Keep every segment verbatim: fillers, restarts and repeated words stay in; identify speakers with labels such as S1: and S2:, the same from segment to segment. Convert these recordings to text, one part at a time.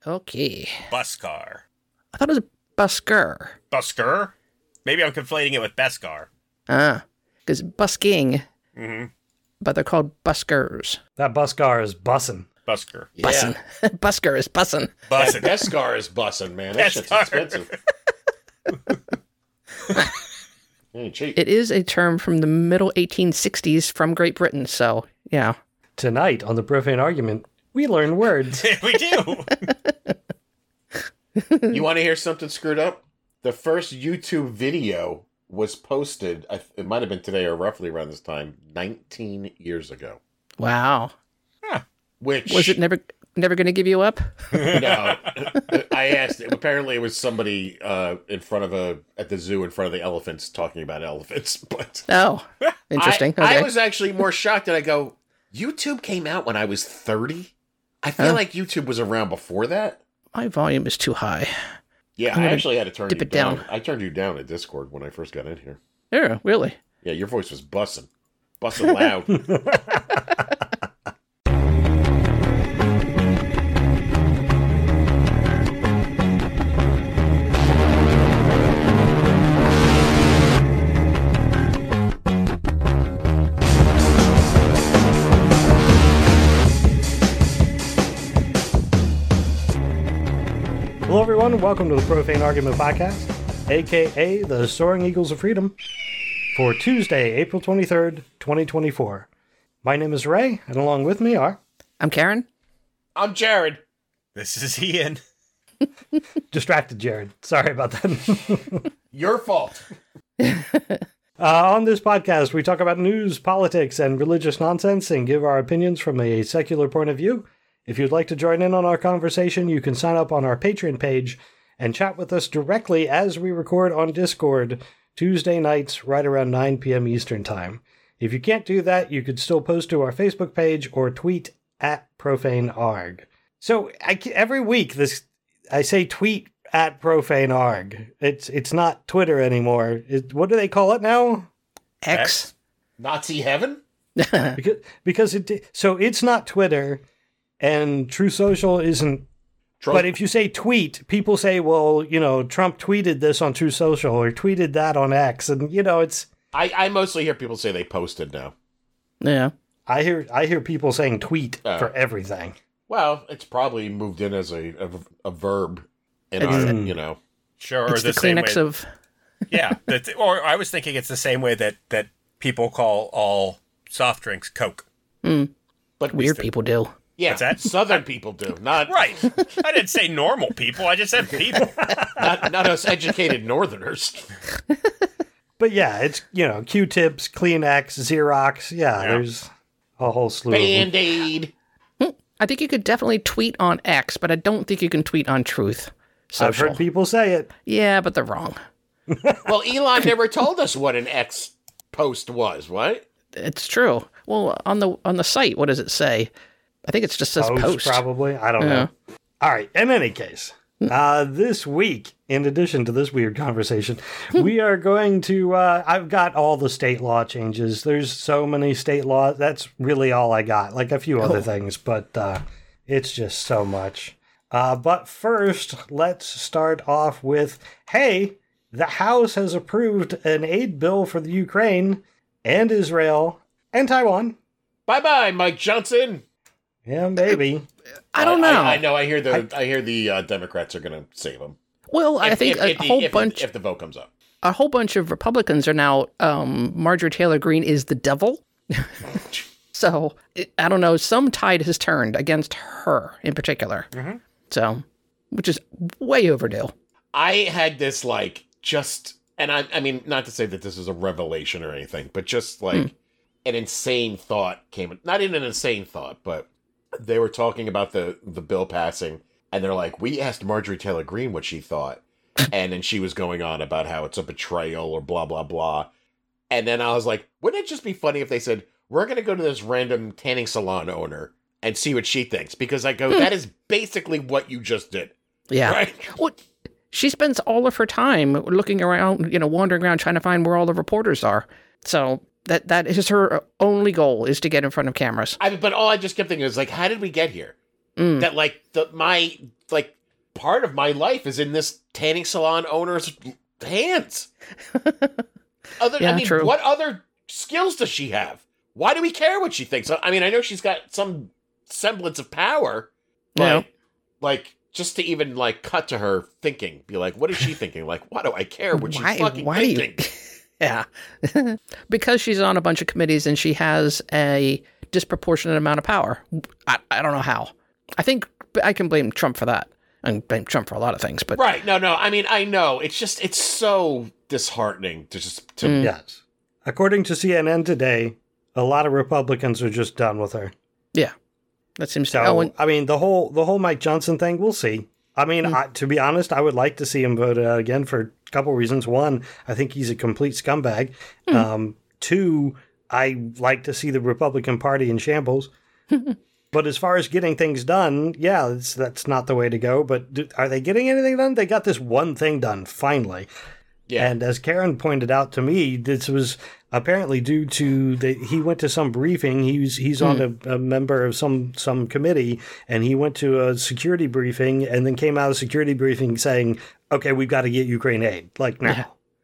S1: Okay.
S2: Buscar.
S1: I thought it was busker.
S2: Busker? Maybe I'm conflating it with Beskar.
S1: Ah, because busking,
S2: Mm-hmm.
S1: but they're called buskers.
S3: That Buscar is bussin'.
S2: Busker.
S4: Yeah.
S1: Bussin'. Busker is bussin'.
S4: That
S2: Bussin'.
S4: Beskar is bussin', man. That shit's
S2: Beskar.
S4: expensive. Ain't cheap.
S1: It is a term from the middle eighteen sixties from Great Britain, so, yeah.
S3: Tonight on the Profane Argument, we learn words.
S2: We do.
S4: You want to hear something screwed up? The first YouTube video was posted, I th- it might have been today or roughly around this time, nineteen years ago.
S1: Wow.
S4: Which
S1: Was it never never going to give you up?
S4: No, I asked. Apparently, it was somebody uh, in front of a at the zoo in front of the elephants talking about elephants. But
S1: Oh, interesting.
S4: I,
S1: Okay.
S4: I was actually more shocked that I go, YouTube came out when I was thirty. I feel
S1: Oh.
S4: like YouTube was around before that.
S1: My volume is too high.
S4: Yeah,
S1: I'm
S4: I
S1: gonna
S4: actually had to turn
S1: dip
S4: you
S1: it down.
S4: I turned you down at Discord when I first got in here.
S1: Yeah, really?
S4: Yeah, your voice was bussin', bussin' loud.
S3: Hello, everyone. Welcome to the Profane Argument Podcast, a k a the Soaring Eagles of Freedom, for Tuesday, April twenty-third, twenty twenty-four. My name is Ray, and along with me are...
S1: I'm Karen.
S4: I'm Jared.
S2: This is Ian.
S3: Distracted Jared. Sorry about that.
S4: Your fault.
S3: Uh, on this podcast, we talk about news, politics, and religious nonsense and give our opinions from a secular point of view. If you'd like to join in on our conversation, you can sign up on our Patreon page and chat with us directly as we record on Discord Tuesday nights right around nine p.m. Eastern Time. If you can't do that, you could still post to our Facebook page or tweet at ProfaneArg. So I, every week, this I say tweet at ProfaneArg. It's it's not Twitter anymore. It, what do they call it now?
S1: X.
S4: Nazi heaven?
S3: Because because it so it's not Twitter, and True Social isn't.
S4: Trump.
S3: But if you say tweet, people say, well, you know, Trump tweeted this on True Social or tweeted that on X, and you know, it's.
S4: I, I mostly hear people say they posted now.
S1: Yeah.
S3: I hear I hear people saying tweet
S4: Oh.
S3: for everything.
S4: Well, it's probably moved in as a a, a verb in
S1: It's-
S4: our, you know.
S2: Sure.
S1: It's the,
S2: the same
S1: Kleenex
S2: way,
S1: of...
S2: yeah. That, or I was thinking it's the same way that, that people call all soft drinks Coke.
S4: But
S1: Weird people do.
S4: Yeah,
S2: What's that?
S4: Southern people do, not
S2: Right. I didn't say normal people. I just said people.
S4: not, not us educated Northerners.
S3: But yeah, it's, you know, Q-tips, Kleenex, Xerox. Yeah,
S2: Yeah.
S3: there's a whole slew of them.
S4: Band-Aid.
S1: I think you could definitely tweet on X, but I don't think you can tweet on Truth Social.
S3: I've heard people say it.
S1: Yeah, but they're wrong.
S4: Well, Elon never told us what an X post was, right?
S1: It's true. Well, on the on the site, what does it say? I think it just says
S3: Post,
S1: post.
S3: probably. I don't
S1: Yeah.
S3: know. All right. In any case, uh, this week, in addition to this weird conversation, we are going to. Uh, I've got all the state law changes. There's so many state laws. That's really all I got. Like a few other
S1: Oh.
S3: things, but uh, it's just so much. Uh, but first, let's start off with hey, the House has approved an aid bill for the Ukraine and Israel and Taiwan.
S4: Bye-bye, Mike Johnson.
S3: Yeah, maybe.
S1: I don't know.
S4: I, I know. I hear the I, hear the uh, Democrats are going to save him.
S1: well, I
S4: If-
S1: think
S4: if-
S1: a
S4: if the-
S1: whole
S4: if,
S1: bunch,
S4: if the vote comes up.
S1: a whole bunch of Republicans are now. Um, Marjorie Taylor Greene is the devil. So it, I don't know. Some tide has turned against her in particular.
S2: Mhm.
S1: So, which is way overdue.
S4: I had this like just, and I I mean not to say that this is a revelation or anything, but just like an insane thought came. Not even an insane thought, but they were talking about the the bill passing, and they're like, we asked Marjorie Taylor Greene what she thought, and then she was going on about how it's a betrayal or blah blah blah, and then I was like, wouldn't it just be funny if they said we're going to go to this random tanning salon owner and see what she thinks? Because I go, that is basically what you just did,
S1: Yeah.
S4: right?
S1: Well, she spends all of her time looking around, you know, wandering around trying to find where all the reporters are. So that that is her only goal, is to get in front of cameras.
S4: I mean, but all I just kept thinking is like, how did we get here?
S1: Mm.
S4: That like the my like part of my life is in this tanning salon owner's hands. Other,
S1: Yeah,
S4: I mean,
S1: true.
S4: what other skills does she have? Why do we care what she thinks? I mean, I know she's got some semblance of power, but
S1: Yeah.
S4: like, just to even like cut to her thinking, be like, what is she thinking? Like, why do I care what
S1: Why-
S4: she's fucking
S1: why do you-
S4: thinking?
S1: Yeah. Because she's on a bunch of committees and she has a disproportionate amount of power. I, I don't know how. I think I can blame Trump for that. I can blame Trump for a lot of things, but
S4: Right? No, no. I mean, I know. It's just, it's so disheartening to just to.
S1: Mm.
S3: Yes. According to C N N today, a lot of Republicans are just done with her.
S1: yeah, that seems
S3: So
S1: to. Oh, and,
S3: I mean, the whole the whole Mike Johnson thing, we'll see. I mean,
S1: Mm.
S3: I, to be honest, I would like to see him voted out again for a couple reasons. One, I think he's a complete scumbag.
S1: Mm.
S3: Um, two, I like to see the Republican Party in shambles. But as far as getting things done, yeah, it's, that's not the way to go. But do, are they getting anything done? They got this one thing done, finally.
S4: Yeah.
S3: And as Karen pointed out to me, this was apparently due to the, he went to some briefing. He was, he's on a, a member of some, some committee, and he went to a security briefing and then came out of security briefing saying, okay, we've got to get Ukraine aid, like now.
S1: Yeah.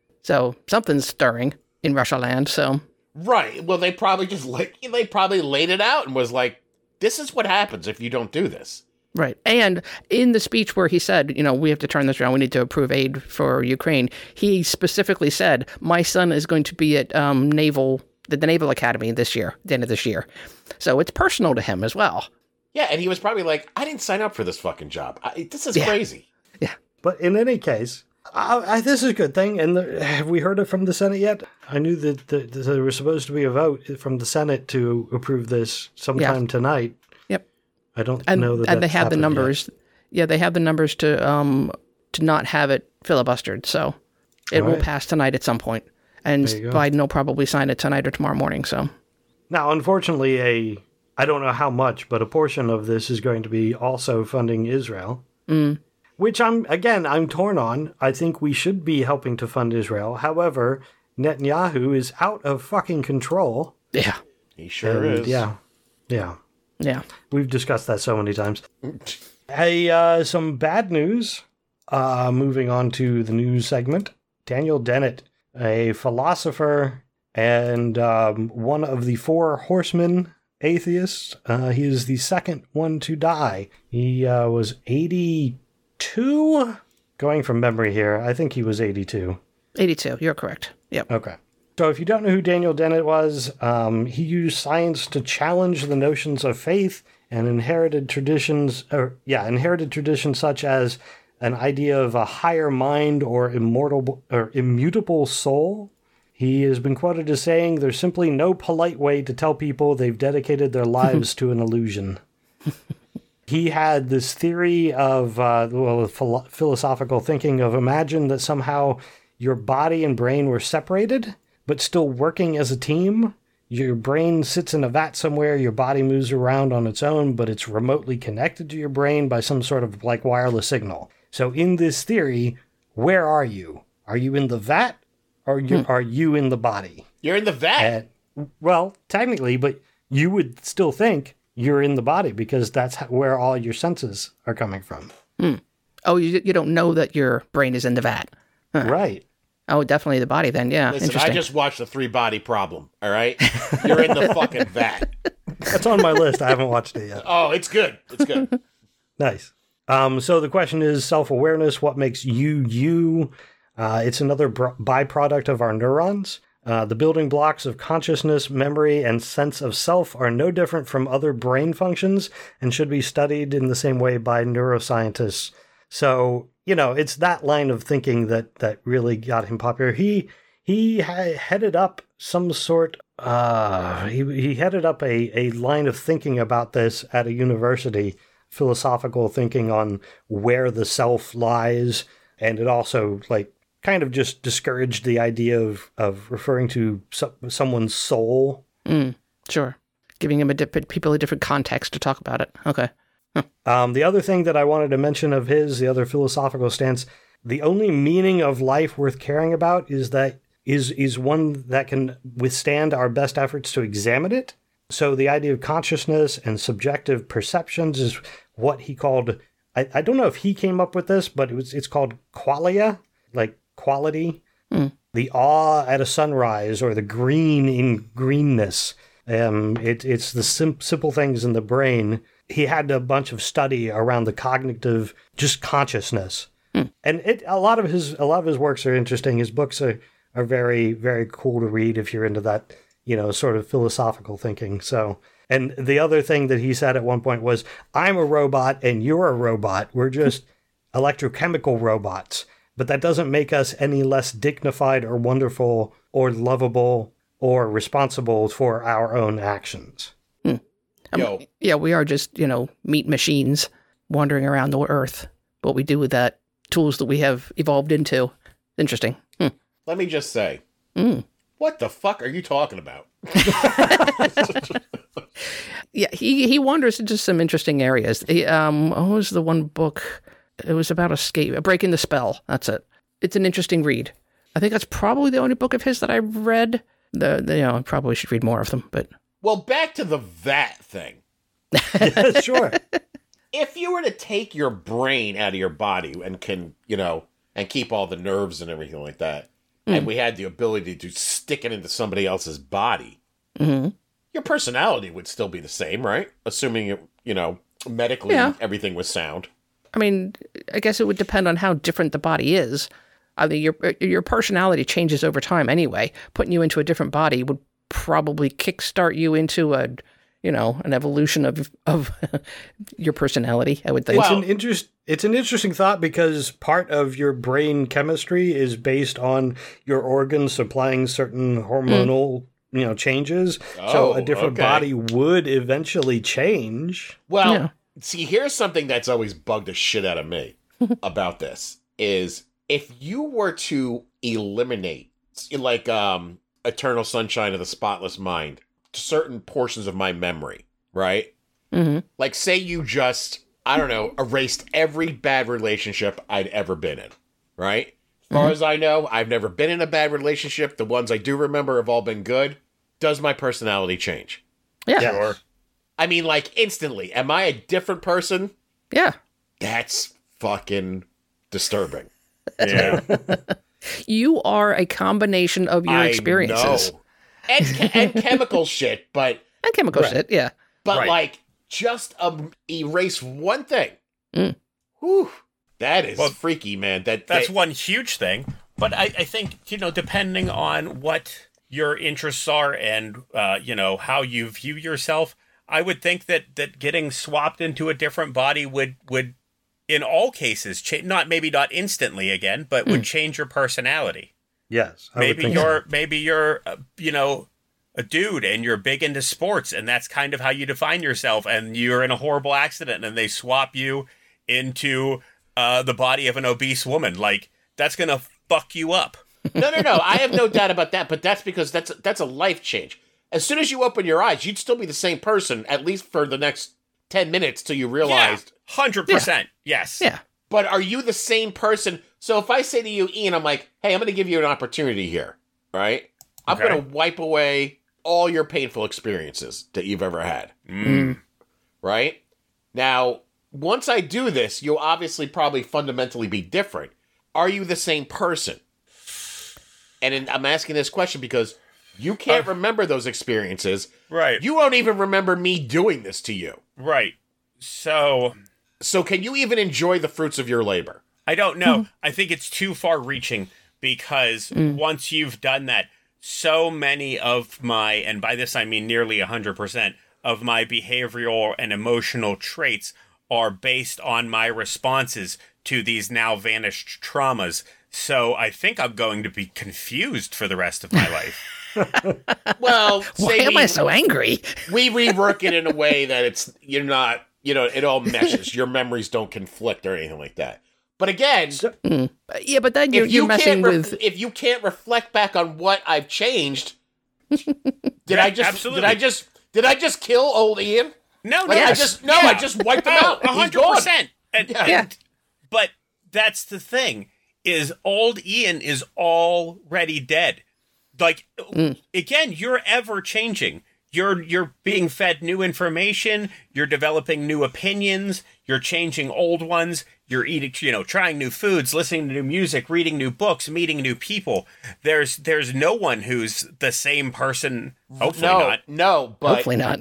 S1: So something's stirring in Russia land. So
S4: Right. Well, they probably just like they probably laid it out and was like, "This is what happens if you don't do this."
S1: right. And in the speech where he said, you know, we have to turn this around, we need to approve aid for Ukraine, he specifically said, my son is going to be at um, naval the, the Naval Academy this year, the end of this year. So it's personal to him as well.
S4: Yeah, and he was probably like, "I didn't sign up for this fucking job. I, this is
S1: Yeah.
S4: crazy."
S3: But in any case, I, I, this is a good thing. And the, have we heard it from the Senate yet? I knew that, that, that there was supposed to be a vote from the Senate to approve this sometime tonight.
S1: Yep.
S3: I don't
S1: And
S3: know that
S1: and they
S3: that's
S1: have the
S3: happened
S1: numbers. Yeah, they have the numbers to um to not have it filibustered. So it
S3: All
S1: will
S3: right.
S1: pass tonight at some point. And
S3: There you go.
S1: Biden will probably sign it tonight or tomorrow morning. So
S3: yet. Now, unfortunately, a I don't know how much, but a portion of this is going to be also funding Israel.
S1: Mm.
S3: Which I'm, again, I'm torn on. I think we should be helping to fund Israel. However, Netanyahu is out of fucking control.
S1: yeah,
S4: He sure
S3: And,
S4: is.
S3: Yeah. Yeah.
S1: yeah.
S3: We've discussed that so many times. Hey, uh, some bad news. Uh, moving on to the news segment. Daniel Dennett, a philosopher and um, one of the four horsemen atheists. Uh, he is the second one to die. He uh, was eighty-two? Going from memory here, I think he was eighty-two.
S1: eighty-two. You're correct. Yep.
S3: Okay. So if you don't know who Daniel Dennett was, um, he used science to challenge the notions of faith and inherited traditions, or yeah, inherited traditions such as an idea of a higher mind or immortal or immutable soul. He has been quoted as saying, "There's simply no polite way to tell people they've dedicated their lives to an illusion." He had this theory of, uh, well, philo- philosophical thinking of imagine that somehow your body and brain were separated, but still working as a team. Your brain sits in a vat somewhere, your body moves around on its own, but it's remotely connected to your brain by some sort of like wireless signal. So in this theory, where are you? Are you in the vat or you, are you in the body?
S4: You're in the vat.
S3: And, well, technically, but you would still think you're in the body because that's how, where all your senses are coming from.
S1: Oh, you you don't know that your brain is in the vat.
S3: Right.
S1: Oh, definitely the body then. Yeah.
S4: Listen, I
S1: Interesting.
S4: just watched the Three Body Problem. All right, you're in the fucking vat.
S3: That's on my list. I haven't watched it yet.
S4: Oh, it's good. It's good.
S3: Nice. Um, so the question is self-awareness. What makes you you? Uh, it's another br- byproduct of our neurons. Uh, the building blocks of consciousness, memory, and sense of self are no different from other brain functions and should be studied in the same way by neuroscientists. So, you know, it's that line of thinking that, that really got him popular. He he ha- headed up some sort, uh, he, he headed up a, a line of thinking about this at a university, philosophical thinking on where the self lies. And it also, like, kind of just discouraged the idea of, of referring to so- someone's soul.
S1: Mm, sure. Giving him a different people a different context to talk about it. Okay.
S3: Um, the other thing that I wanted to mention of his, the other philosophical stance, the only meaning of life worth caring about is that is is one that can withstand our best efforts to examine it. So the idea of consciousness and subjective perceptions is what he called I, I don't know if he came up with this, but it was it's called qualia, like quality.
S1: Mm.
S3: The awe at a sunrise, or the green in greenness. Um, it, it's the sim- simple things in the brain. He had a bunch of study around the cognitive, just consciousness,
S1: mm.
S3: and it a lot of his a lot of his works are interesting. His books are, are very very cool to read if you're into that, you know, sort of philosophical thinking. So, and the other thing that he said at one point was, "I'm a robot and you're a robot. We're just electrochemical robots." But that doesn't make us any less dignified or wonderful or lovable or responsible for our own actions.
S1: Hmm. Um,
S4: Yo.
S1: Yeah, we are just, you know, meat machines wandering around the earth. What we do with that, tools that we have evolved into. Interesting. Hmm.
S4: Let me just say,
S1: Mm.
S4: what the fuck are you talking about?
S1: Yeah, he, he wanders into some interesting areas. He, um, what was the one book? It was about escape, Breaking the Spell. That's it. It's an interesting read. I think that's probably the only book of his that I've read. The, the you know, I probably should read more of them, but
S4: Well, back to the vat thing.
S3: Yeah, sure.
S4: If you were to take your brain out of your body and can, you know, and keep all the nerves and everything like that,
S1: Mm.
S4: and we had the ability to stick it into somebody else's body,
S1: mm-hmm.
S4: your personality would still be the same, right? Assuming, it, you know, medically
S1: Yeah.
S4: everything was sound.
S1: I mean, I guess it would depend on how different the body is. I mean, your your personality changes over time anyway. Putting you into a different body would probably kickstart you into a, you know, an evolution of of your personality, I would think.
S3: It's
S4: Well-
S3: an interest. It's an interesting thought because part of your brain chemistry is based on your organs supplying certain hormonal, you know, changes. so
S4: Oh,
S3: a different
S4: okay.
S3: body would eventually change.
S4: Well,
S1: Yeah.
S4: see, here's something that's always bugged the shit out of me about this is if you were to eliminate, like, um, Eternal Sunshine of the Spotless Mind, certain portions of my memory, right?
S1: Mm-hmm.
S4: Like, say you just, I don't know, erased every bad relationship I'd ever been in, right? As far as I know, I've never been in a bad relationship. The ones I do remember have all been good. Does my personality change?
S1: Yeah.
S3: Yeah.
S2: Sure.
S4: I mean, like, instantly. Am I a different person?
S1: Yeah.
S4: That's fucking disturbing.
S2: Yeah.
S1: You are a combination of your
S4: I
S1: experiences.
S4: know. And, che- and chemical shit, but
S1: And chemical
S3: Right.
S1: shit, yeah.
S4: but
S2: Right.
S4: like just um, erase one thing.
S1: Mm.
S4: Whew, that is
S2: Well,
S4: freaky, man. That
S2: That's
S4: that-
S2: one huge thing. But I, I think, you know, depending on what your interests are and, uh, you know, how you view yourself, I would think that, that getting swapped into a different body would, would in all cases, cha- not maybe not instantly again, but would change your personality.
S3: Yes. I would
S2: Maybe
S3: think
S2: you're,
S3: so.
S2: maybe you're, uh, you know, a dude and you're big into sports and that's kind of how you define yourself, and you're in a horrible accident and they swap you into uh, the body of an obese woman. Like, that's going to fuck you up.
S4: no, no, no. I have no doubt about that. But that's because that's that's a life change. As soon as you open your eyes, you'd still be the same person, at least for the next ten minutes till you realized.
S2: Yeah, one hundred percent. Yes.
S1: Yeah.
S4: But are you the same person? So if I say to you, Ian, I'm like, hey, I'm going to give you an opportunity here, right? I'm
S2: Okay.
S4: going to wipe away all your painful experiences that you've ever had,
S2: Mm.
S4: right? Now, once I do this, you'll obviously probably fundamentally be different. Are you the same person? And in, I'm asking this question because you can't
S2: Uh,
S4: remember those experiences.
S2: Right.
S4: You won't even remember me doing this to you.
S2: Right. So
S4: So can you even enjoy the fruits of your labor?
S2: I don't know. I think it's too far reaching because once you've done that, so many of my, and by this I mean nearly one hundred percent of my behavioral and emotional traits are based on my responses to these now vanished traumas. So I think I'm going to be confused for the rest of my life.
S4: Well,
S1: Why
S4: say
S1: am
S4: we,
S1: I so angry?
S4: we rework it in a way that it's, you're not, you know, it all meshes. Your memories don't conflict or anything like that. But again,
S1: Mm. Yeah, but then you're,
S4: if
S1: you're
S4: you
S1: messing
S4: can't, ref-
S1: with...
S4: if you can't reflect back on what I've changed, did I just,
S2: absolutely.
S4: did I just, did I just kill old Ian?
S2: No,
S4: Like,
S2: no,
S4: I just, no, I just wiped him out.
S2: A
S4: He's
S2: hundred
S4: gone.
S2: percent. And,
S4: Yeah.
S2: and- but that's the thing, is old Ian is already dead. Like, again, you're ever changing. You're you're being fed new information. You're developing new opinions. you're changing old ones, you're eating, you know, trying new foods, listening to new music, reading new books, meeting new people. There's there's no one who's the same person. Hopefully
S4: no,
S2: not.
S4: No, but
S1: Hopefully not.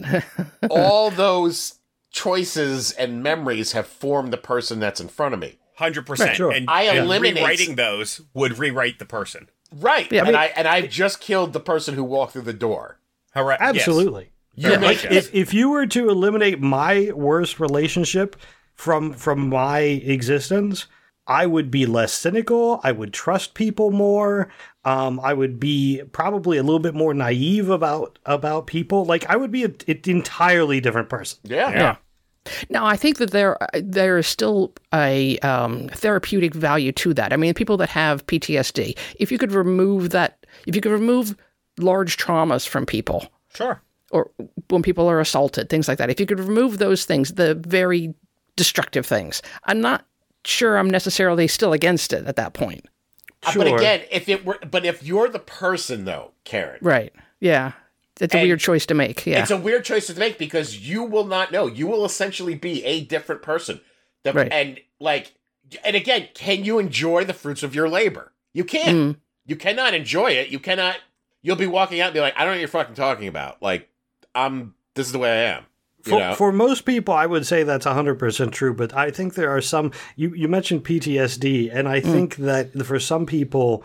S4: all those choices and memories have formed the person that's in front of me.
S2: one hundred percent.
S3: Right, sure.
S2: And,
S4: I
S2: and
S4: eliminate-
S2: rewriting those would rewrite the person.
S4: Right.
S1: Yeah, I
S4: and
S1: mean-
S4: I and I just killed the person who walked through the door.
S2: Correct.
S3: Absolutely.
S2: Yes.
S3: Yeah,
S2: Yes.
S3: like if, if you were to eliminate my worst relationship from from my existence, I would be less cynical. I would trust people more. Um, I would be probably a little bit more naive about about people. Like I would be an entirely different person.
S4: Yeah.
S2: Yeah.
S1: Now, I think that there there is still a um, therapeutic value to that. I mean, people that have P T S D, if you could remove that, if you could remove large traumas from people,
S2: Sure.
S1: or when people are assaulted, things like that, if you could remove those things, the very destructive things, I'm not sure I'm necessarily still against it at that point.
S4: Uh,
S3: Sure.
S4: But again, if it were, but if you're the person though, Karen,
S1: Right. Yeah. It's a
S4: And
S1: weird choice to make. Yeah.
S4: it's a weird choice to make because you will not know. You will essentially be a different person. The-
S1: Right.
S4: And like, and again, can you enjoy the fruits of your labor? You can't.
S1: Mm.
S4: You cannot enjoy it. You cannot. You'll be walking out and be like, I don't know what you're fucking talking about. Like, I'm. This is the way I am. You
S3: For,
S4: know?
S3: for most people, I would say that's one hundred percent true, but I think there are some, you, you mentioned P T S D, and I think that for some people,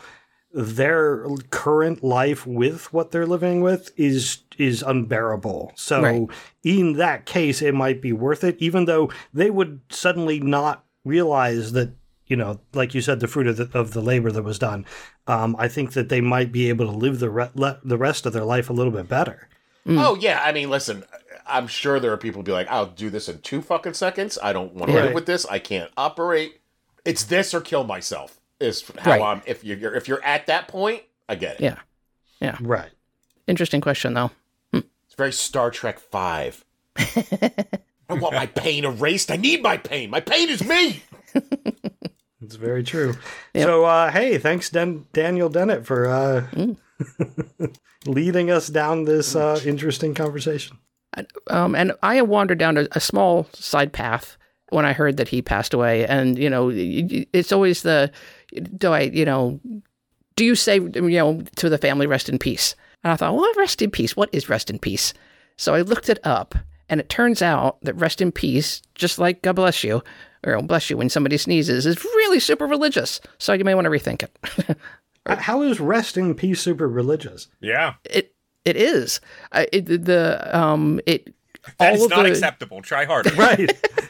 S3: their current life with what they're living with is is unbearable. So
S1: Right.
S3: in that case, it might be worth it, even though they would suddenly not realize that, you know, like you said, the fruit of the, of the labor that was done. Um, I think that they might be able to live the re- le- the rest of their life a little bit better.
S4: Oh yeah, I mean, listen, I'm sure there are people who be like, I'll do this in two fucking seconds. I don't want to
S3: Right.
S4: live with this. I can't operate. It's this or kill myself. Is how
S1: Right.
S4: I'm. If you're if you're at that point, I get it.
S1: Yeah.
S3: Right.
S1: Interesting question, though.
S4: It's very Star Trek Five. I want my pain erased. I need my pain. My pain is me.
S3: It's very true.
S1: Yep.
S3: So, uh, hey, thanks, Dan- Daniel Dennett, for uh, leading us down this uh, interesting conversation.
S1: Um, and I wandered down a, a small side path when I heard that he passed away. And, you know, y- y- it's always the, do I, you know, do you say, you know, to the family, rest in peace? And I thought, well, rest in peace. What is rest in peace? So I looked it up, and it turns out that rest in peace, just like God bless you, or bless you when somebody sneezes, is really super religious. So you may want to rethink it.
S3: Uh, How is rest in peace super religious?
S2: Yeah.
S1: it it is. Uh, it, the um it
S2: That
S1: all
S2: is
S1: of
S2: not
S1: the,
S2: acceptable. Try harder.
S3: Right.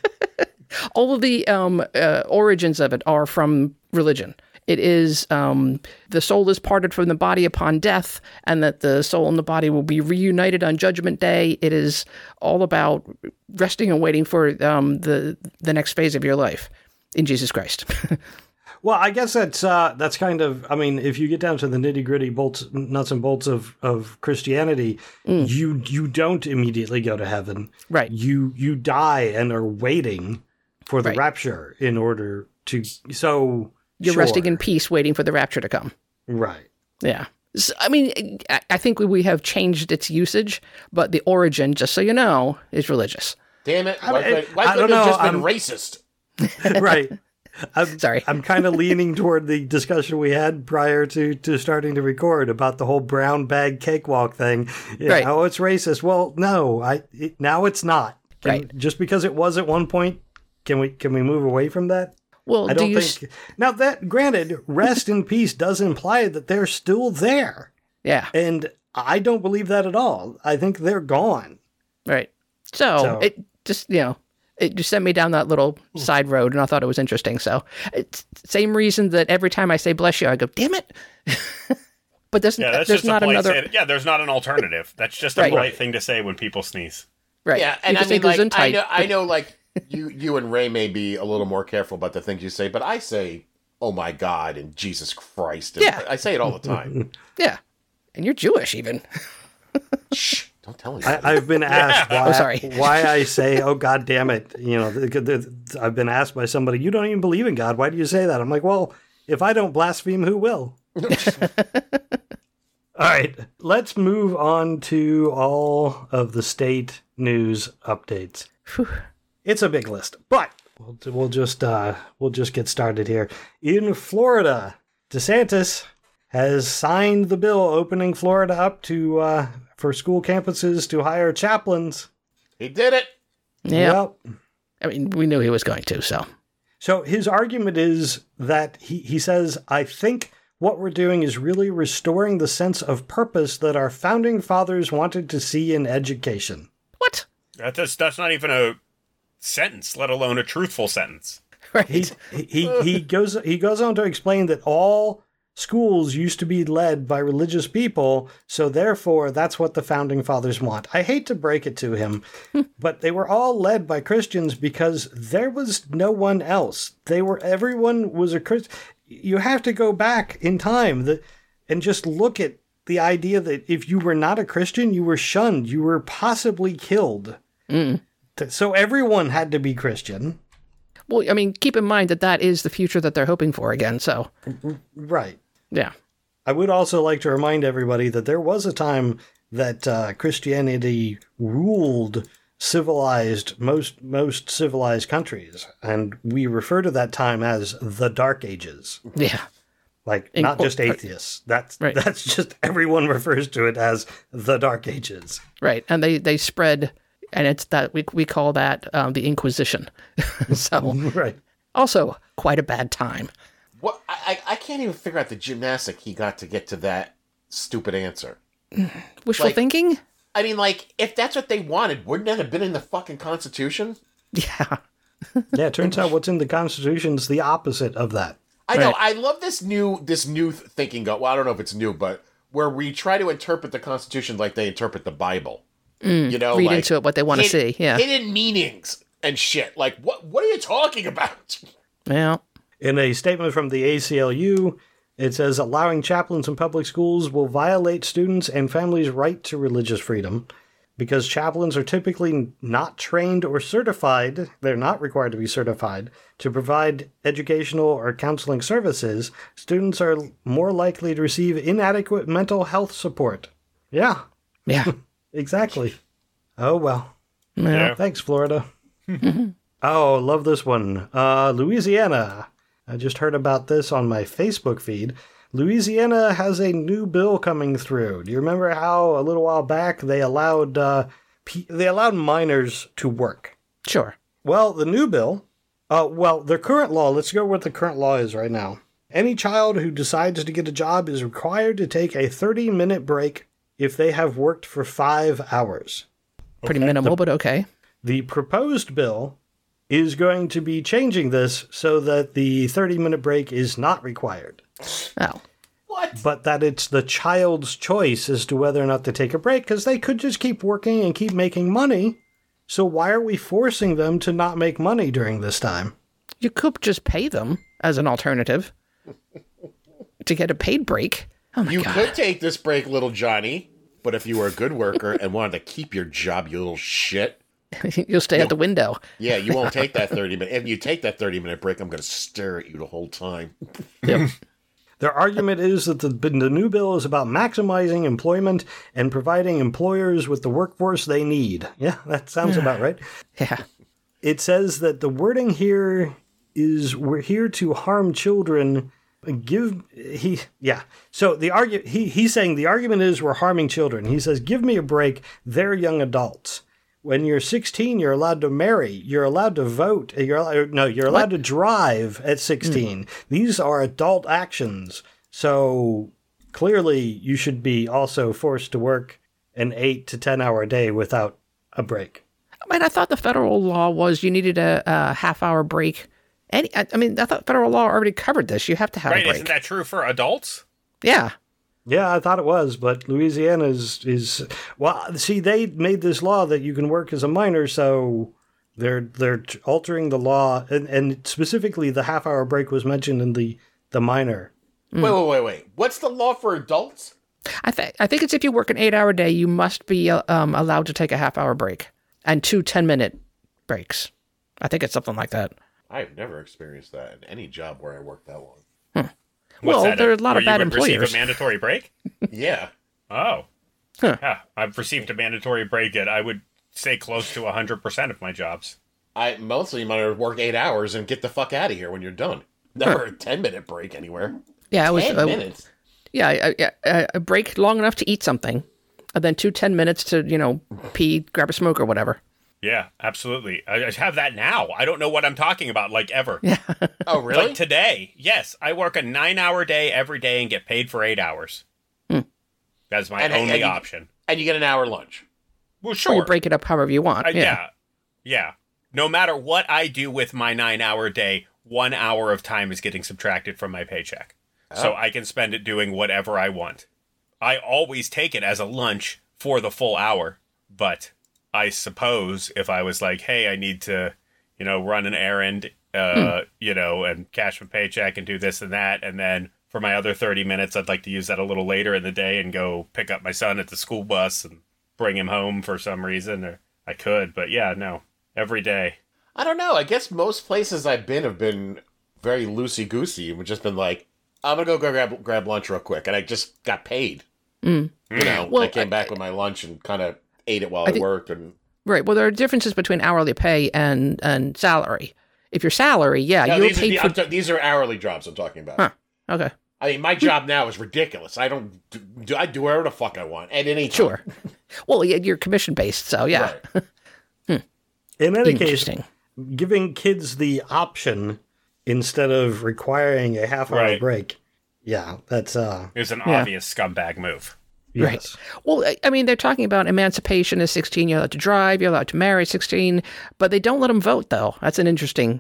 S1: all of the um, uh, origins of it are from religion. It is um, the soul is parted from the body upon death, and that the soul and the body will be reunited on Judgment Day. It is all about resting and waiting for um, the the next phase of your life in Jesus Christ.
S3: Well, I guess that's uh, that's kind of. I mean, if you get down to the nitty gritty bolts, nuts and bolts of, of Christianity, you you don't immediately go to heaven.
S1: Right.
S3: You you die and are waiting for the
S1: Right.
S3: rapture in order to. So
S1: You're
S3: sure.
S1: resting in peace, waiting for the rapture to come.
S3: Right.
S1: Yeah. So, I mean, I, I think we, we have changed its usage, but the origin, just so you know, is religious.
S4: Damn it!
S3: I
S4: Why,
S3: mean,
S4: could, why
S3: I
S4: couldn't
S3: don't
S4: it have
S3: know,
S4: just been
S3: I'm-
S4: racist?
S3: Right. I'm,
S1: Sorry.
S3: I'm kind of leaning toward the discussion we had prior to, to starting to record about the whole brown bag cakewalk thing. Yeah,
S1: Right.
S3: Oh, it's racist. Well, no, I it, now it's not. Can-
S1: Right.
S3: Just because it was at one point, can we can we move away from that?
S1: Well,
S3: I
S1: do
S3: don't
S1: you?
S3: think. Now that granted, rest in peace does imply that they're still there,
S1: Yeah.
S3: and I don't believe that at all. I think they're gone.
S1: Right. So,
S3: So-
S1: it just, you know, it just sent me down that little side road, and I thought it was interesting. So, it's same reason that every time I say bless you, I go, damn it. But there's,
S2: Yeah, that's
S1: there's
S2: just
S1: not
S2: a polite
S1: another.
S2: say- Yeah, there's not an alternative. That's just a
S1: Right.
S2: polite thing to say when people sneeze.
S1: Right.
S4: Yeah,
S1: You
S4: and I
S1: can say
S4: mean, like, I
S1: Gesundheit,
S4: know, I
S1: but-
S4: know, like you, you and Ray may be a little more careful about the things you say, but I say, "Oh my God" and Jesus Christ. And
S1: Yeah.
S4: I say it all the time.
S1: Yeah. And you're Jewish, even.
S4: Shh! Don't tell anybody.
S3: I, I've been asked why,
S1: Oh, sorry.
S3: why I say, "Oh God damn it!" You know, the, the, I've been asked by somebody, "You don't even believe in God. Why do you say that?" I'm like, "Well, if I don't blaspheme, who will?" All right, let's move on to all of the state news updates.
S1: Whew.
S3: It's a big list, but We'll, we'll just uh, we'll just get started here. In Florida, DeSantis has signed the bill opening Florida up to uh, for school campuses to hire chaplains.
S4: He did it.
S1: Yeah.
S3: Well,
S1: I mean, we knew he was going to, so.
S3: So his argument is that he, he says, I think what we're doing is really restoring the sense of purpose that our founding fathers wanted to see in education.
S1: What?
S2: That's, that's not even a sentence, let alone a truthful sentence.
S1: Right.
S3: He, he, he, goes, he goes on to explain that all schools used to be led by religious people, so therefore that's what the founding fathers want. I hate to break it to him, but they were all led by Christians because there was no one else. They were, everyone was a Christian. You have to go back in time the, and just look at the idea that if you were not a Christian, you were shunned, you were possibly killed.
S1: Mm.
S3: So everyone had to be Christian.
S1: Well, I mean, keep in mind that that is the future that they're hoping for again, so.
S3: Right.
S1: Yeah.
S3: I would also like to remind everybody that there was a time that uh, Christianity ruled civilized, most most civilized countries, and we refer to that time as the Dark Ages.
S1: Yeah.
S3: Like,
S1: In-
S3: not just
S1: oh,
S3: atheists. That's
S1: right.
S3: that's just, everyone refers to it as the Dark Ages.
S1: Right. And they, they spread, and it's that, we, we call that um, the Inquisition. So,
S3: Right.
S1: also quite a bad time.
S4: What I I can't even figure out the gymnastic he got to get to that stupid answer.
S1: Wishful
S4: Like-
S1: thinking?
S4: I mean, like, if that's what they wanted, wouldn't that have been in the fucking Constitution?
S1: Yeah.
S3: Yeah, it turns out what's in the Constitution's the opposite of that.
S4: I know.
S1: Right.
S4: I love this new this new thinking. Go. Well, I don't know if it's new, but where we try to interpret the Constitution like they interpret the Bible. you know,
S1: Read
S4: like,
S1: into it what they want to
S4: hid-
S1: see. Yeah.
S4: hidden meanings and shit. Like, what? What are you talking about?
S1: Yeah.
S3: In a statement from the A C L U, it says allowing chaplains in public schools will violate students' and families' right to religious freedom. Because chaplains are typically not trained or certified, they're not required to be certified, to provide educational or counseling services, students are more likely to receive inadequate mental health support. Yeah,
S1: Yeah.
S3: exactly. Oh, well.
S1: Yeah.
S3: Thanks, Florida. Oh, love this one. Uh, Louisiana. I just heard about this on my Facebook feed. Louisiana has a new bill coming through. Do you remember how a little while back they allowed uh, pe- they allowed minors to work?
S1: Sure.
S3: Well, the new bill, uh, well, the current law, let's go what the current law is right now. Any child who decides to get a job is required to take a thirty-minute break if they have worked for five hours.
S1: Pretty minimal, but okay.
S3: The proposed bill is going to be changing this so that the thirty-minute break is not required,
S1: Oh.
S4: What?
S3: but that it's the child's choice as to whether or not to take a break, because they could just keep working and keep making money. So why are we forcing them to not make money during this time?
S1: You could just pay them as an alternative to get a paid break. Oh my
S4: You
S1: God.
S4: could take this break, little Johnny, but if you were a good worker and wanted to keep your job, you little shit,
S1: You'll stay at the window.
S4: yeah, you won't take that thirty minute. If you take that thirty minute break, I'm going to stare at you the whole time.
S1: Yep.
S3: Their argument is that the, the new bill is about maximizing employment and providing employers with the workforce they need. Yeah, that sounds about right.
S1: Yeah.
S3: It says that the wording here is we're here to harm children. Give he yeah. So the argu he he's saying the argument is we're harming children. He says, give me a break. They're young adults. When you're sixteen, you're allowed to marry. You're allowed to vote. You're allowed, no, you're allowed to drive at sixteen. Mm. These are adult actions. So clearly, you should be also forced to work an eight to ten hour day without a break.
S1: I mean, I thought the federal law was you needed a, a half hour break. Any, I, I mean, I thought federal law already covered this. You have to have
S2: Right,
S1: a break.
S2: isn't that true for adults?
S1: Yeah.
S3: Yeah, I thought it was, but Louisiana is, is well, see, they made this law that you can work as a minor, so they're they're altering the law, and, and specifically the half-hour break was mentioned in the, the minor.
S4: Wait, wait, wait, wait. What's the law for adults?
S1: I, th- I think it's if you work an eight hour day, you must be uh, um, allowed to take a half hour break and two ten minute breaks. I think it's something like that.
S4: I've never experienced that in any job where I worked that long.
S2: What's
S1: Well,
S2: that,
S1: there are a lot of
S2: where
S1: bad
S2: you would receive
S1: employers.
S2: a mandatory break?
S4: Yeah.
S2: Oh.
S1: Huh.
S2: Yeah, I've received a mandatory break at, I would say, close to one hundred percent of my jobs.
S4: I mostly you might work eight hours and get the fuck out of here when you're done. Never a ten minute break anywhere.
S1: Yeah, it was
S4: ten
S1: uh,
S4: minutes.
S1: Yeah, a, a, a break long enough to eat something, and then two ten minutes to you know pee, grab a smoke or whatever.
S2: Yeah, absolutely. I I have that now. I don't know what I'm talking about, like, ever.
S1: Yeah.
S4: Oh, really?
S2: Like today, yes, I work a nine-hour day every day and get paid for eight hours.
S1: Hmm.
S2: That's my
S4: And-
S2: only
S4: and you-
S2: option.
S4: And you get an hour lunch.
S2: Well,
S1: Or
S2: sure.
S1: you break it up however you want.
S2: Uh,
S1: yeah.
S2: yeah. Yeah. No matter what I do with my nine-hour day, one hour of time is getting subtracted from my paycheck. So
S4: Oh.
S2: I can spend it doing whatever I want. I always take it as a lunch for the full hour, but I suppose if I was like, hey, I need to, you know, run an errand, uh,
S1: Hmm.
S2: you know, and cash my paycheck and do this and that, and then for my other thirty minutes, I'd like to use that a little later in the day and go pick up my son at the school bus and bring him home for some reason, or I could, but yeah, no, every day.
S4: I don't know. I guess most places I've been have been very loosey goosey. We've just been like, I'm gonna go grab grab lunch real quick, and I just got paid.
S1: Mm.
S4: You know,
S1: Well,
S4: I came
S1: I-
S4: back with my lunch and kind of ate it while I,
S1: I think-
S4: worked. And
S1: Right. Well, there are differences between hourly pay and and salary. If you're salary, yeah,
S4: no,
S1: you're
S4: these, are
S1: paid
S4: the,
S1: for.
S4: I'm ta- these are hourly jobs I'm talking about.
S1: Huh. Okay.
S4: I mean, my job now is ridiculous. I don't do, do I do whatever the fuck I want at any time.
S1: Sure. Well, yeah, you're commission based, so yeah.
S4: Right.
S3: In any case,
S1: Interesting.
S3: giving kids the option instead of requiring a half hour
S2: Right.
S3: break. Yeah, that's uh
S2: It's an
S1: Yeah.
S2: obvious scumbag move.
S1: Right.
S3: yes.
S1: Well, I- I mean, they're talking about emancipation at sixteen. You're allowed to drive. You're allowed to marry at sixteen. But they don't let them vote, though. That's an interesting.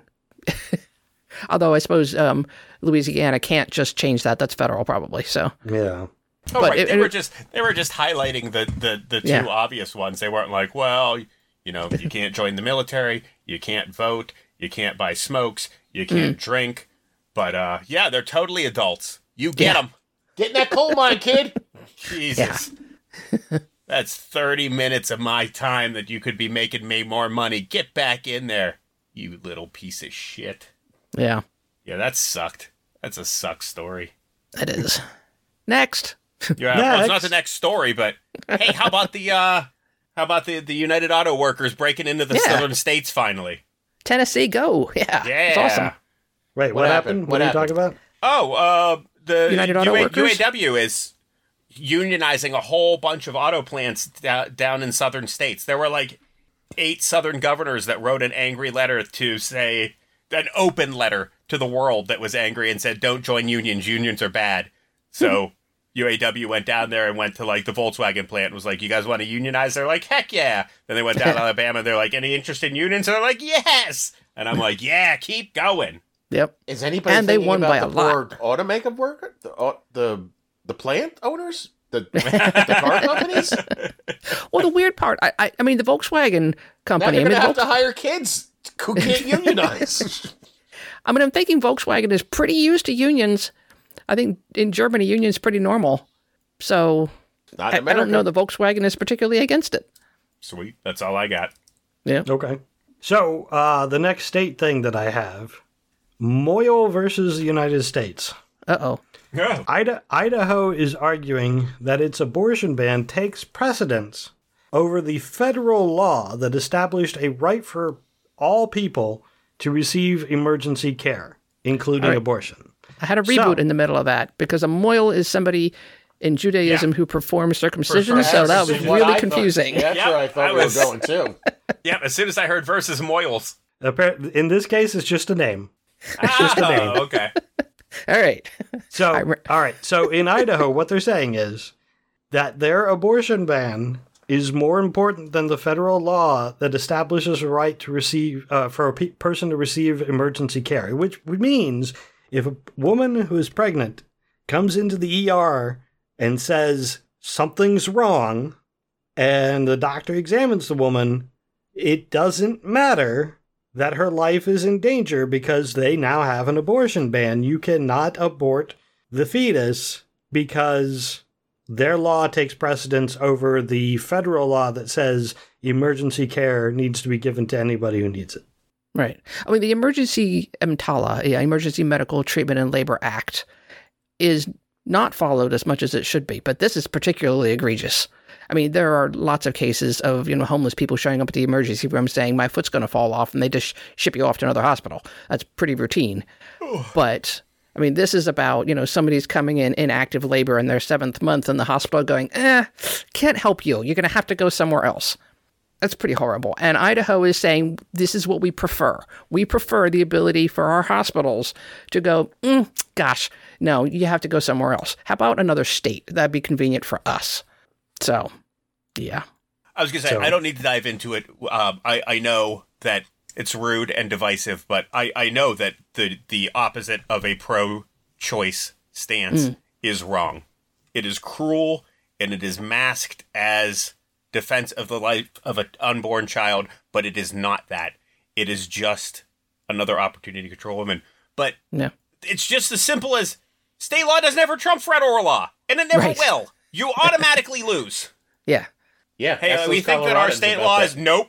S1: Although I suppose um, Louisiana can't just change that. That's federal, probably. So
S3: Yeah.
S2: Oh,
S1: But
S2: right.
S1: it-
S2: they
S1: it-
S2: were just they were just highlighting the the, the two
S1: Yeah.
S2: obvious ones. They weren't like, well, you know, you can't join the military, you can't vote, you can't buy smokes, you can't drink. But uh, yeah, they're totally adults. You get
S1: Yeah.
S2: them.
S4: Get in that coal mine, kid.
S2: Jesus. That's thirty minutes of my time that you could be making me more money. Get back in there, you little piece of shit.
S1: yeah,
S2: Yeah, that sucked. That's a suck story.
S1: it is. Next.
S2: Yeah, well, it's not
S3: Next.
S2: the next story, but hey, how about the uh how about the the United Auto Workers breaking into the
S1: Yeah.
S2: southern states finally?
S1: Tennessee, go. Yeah.
S2: Yeah.
S1: It's awesome.
S3: Wait, what,
S4: What
S3: happened?
S4: happened?
S3: What,
S4: What
S3: are you talking about?
S2: Oh, uh the
S1: United Auto
S2: U A-
S1: Workers?
S2: U A W is unionizing a whole bunch of auto plants da- down in southern states. There were like eight southern governors that wrote an angry letter to say an open letter to the world that was angry and said, don't join unions. Unions are bad. So U A W went down there and went to like the Volkswagen plant and was like, you guys want to unionize? They're like, heck yeah. Then they went down to Alabama. They're like, any interest in unions? And they're like, yes. And I'm like, yeah, keep going.
S1: Yep.
S4: Is anybody
S1: And they
S4: thinking
S1: won
S4: about
S1: by
S4: the
S1: a lot.
S4: poor automaker worker, the au- the the plant owners, the the car companies?
S1: Well, the weird part, I, I, I mean, the Volkswagen
S4: Now
S1: company. I
S4: they're
S1: mean,
S4: gonna have
S1: Volks-
S4: to hire kids who can't unionize.
S1: I mean, I'm thinking Volkswagen is pretty used to unions. I think in Germany, unions pretty normal. So
S4: Not
S1: I,
S4: in
S1: I don't know
S4: America.
S1: the Volkswagen is particularly against it.
S2: Sweet. That's all I got.
S1: Yeah.
S3: Okay. So, uh, the next state thing that I have, Moyle versus the United States.
S1: Uh oh.
S2: Yeah.
S3: Ida- Idaho is arguing that its abortion ban takes precedence over the federal law that established a right for all people to receive emergency care, including
S1: All right.
S3: abortion.
S1: I had a reboot
S3: So-
S1: in the middle of that because a moil is somebody in Judaism
S2: Yeah.
S1: who performs circumcision.
S2: For
S1: So
S2: sure.
S1: that
S4: This
S1: was
S4: is what I
S1: really
S4: thought-
S1: confusing.
S4: Yeah, that's
S2: Yeah,
S4: where I thought
S2: I
S4: we
S2: was-
S4: were going too.
S2: Yep. As soon as I heard versus Moyles.
S3: Appar- In this case, it's just a name.
S2: Just
S3: a name.
S2: Okay.
S1: All right.
S3: So,
S1: I re-
S3: all right. So in Idaho, what they're saying is that their abortion ban is more important than the federal law that establishes a right to receive uh, for a pe- person to receive emergency care. Which means if a woman who is pregnant comes into the E R and says something's wrong, and the doctor examines the woman, it doesn't matter that her life is in danger because they now have an abortion ban. You cannot abort the fetus because their law takes precedence over the federal law that says emergency care needs to be given to anybody who needs it.
S1: Right. I mean, the Emergency EMTALA, yeah, Emergency Medical Treatment and Labor Act, is not followed as much as it should be, but this is particularly egregious. I mean, there are lots of cases of, you know, homeless people showing up at the emergency room saying, my foot's going to fall off, and they just ship you off to another hospital. That's pretty routine. But, I mean, this is about, you know, somebody's coming in in active labor in their seventh month in the hospital going, eh, can't help you. You're going to have to go somewhere else. That's pretty horrible. And Idaho is saying this is what we prefer. We prefer the ability for our hospitals to go, mm, gosh, no, you have to go somewhere else. How about another state? That'd be convenient for us. So, yeah.
S2: I was going to say,
S3: So-
S2: I don't need to dive into it. Um, I, I know that it's rude and divisive, but I, I know that the, the opposite of a pro-choice stance
S1: Mm.
S2: is wrong. It is cruel, and it is masked as defense of the life of an unborn child, but it is not that. It is just another opportunity to control women. But
S1: Yeah.
S2: it's just as simple as state law doesn't ever trump federal law, and it never
S1: Right.
S2: will. You automatically lose.
S1: Yeah.
S4: Yeah.
S2: Hey,
S4: ask
S2: we
S4: those
S2: think that our
S4: Coloradans
S2: state
S4: about
S2: law
S4: that.
S2: is nope.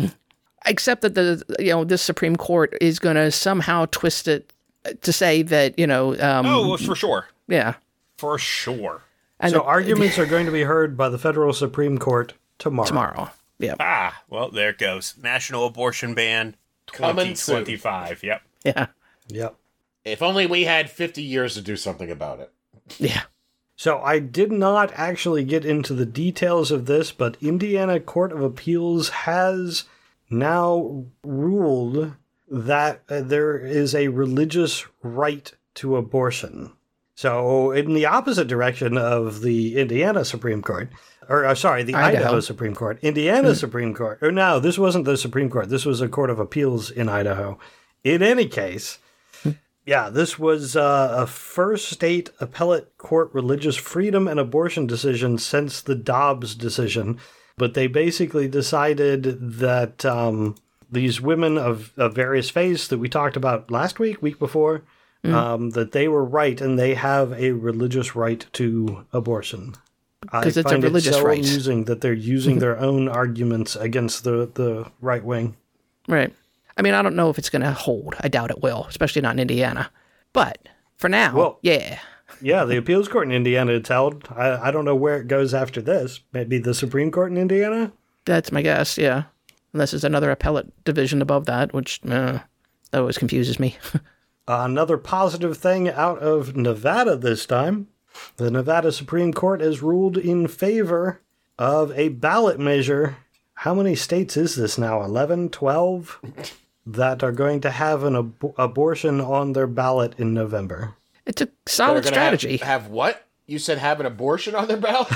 S1: Except that the, you know, this Supreme Court is going to somehow twist it to say that, you know, um,
S2: Oh, for sure.
S1: yeah.
S2: For sure.
S1: And
S3: So arguments are going to be heard by the federal Supreme Court tomorrow.
S1: tomorrow. Yeah.
S2: Ah, well, there it goes. National abortion ban
S4: Coming soon.
S2: twenty twenty-five. Yep.
S1: Yeah.
S3: Yep.
S4: If only we had fifty years to do something about it.
S1: Yeah.
S3: So I did not actually get into the details of this, but Indiana Court of Appeals has now ruled that uh, there is a religious right to abortion. So in the opposite direction of the Indiana Supreme Court, or uh, sorry, the Idaho,
S1: Idaho.
S3: Supreme Court, Indiana Supreme Court, or no, this wasn't the Supreme Court. This was a Court of Appeals in Idaho. In any case, yeah, this was uh, a first state appellate court religious freedom and abortion decision since the Dobbs decision. But they basically decided that um, these women of, of various faiths that we talked about last week, week before, um, that they were right and they have a religious right to abortion. I
S1: 'Cause it's a
S3: find
S1: religious
S3: it so
S1: right.
S3: amusing that they're using their own arguments against the, the right wing.
S1: Right. I mean, I don't know if it's going to hold. I doubt it will, especially not in Indiana. But for now,
S3: Well-
S1: yeah.
S3: Yeah, the appeals court in Indiana it's held. I, I don't know where it goes after this. Maybe the Supreme Court in Indiana?
S1: That's my guess, yeah. Unless there's another appellate division above that, which uh, that always confuses me.
S3: Another positive thing out of Nevada this time. The Nevada Supreme Court has ruled in favor of a ballot measure. How many states is this now? eleven, twelve? That are going to have an ab- abortion on their ballot in November.
S1: It's a
S4: They're
S1: solid
S4: gonna
S1: strategy.
S4: Have, have what? You said have an abortion on their ballot?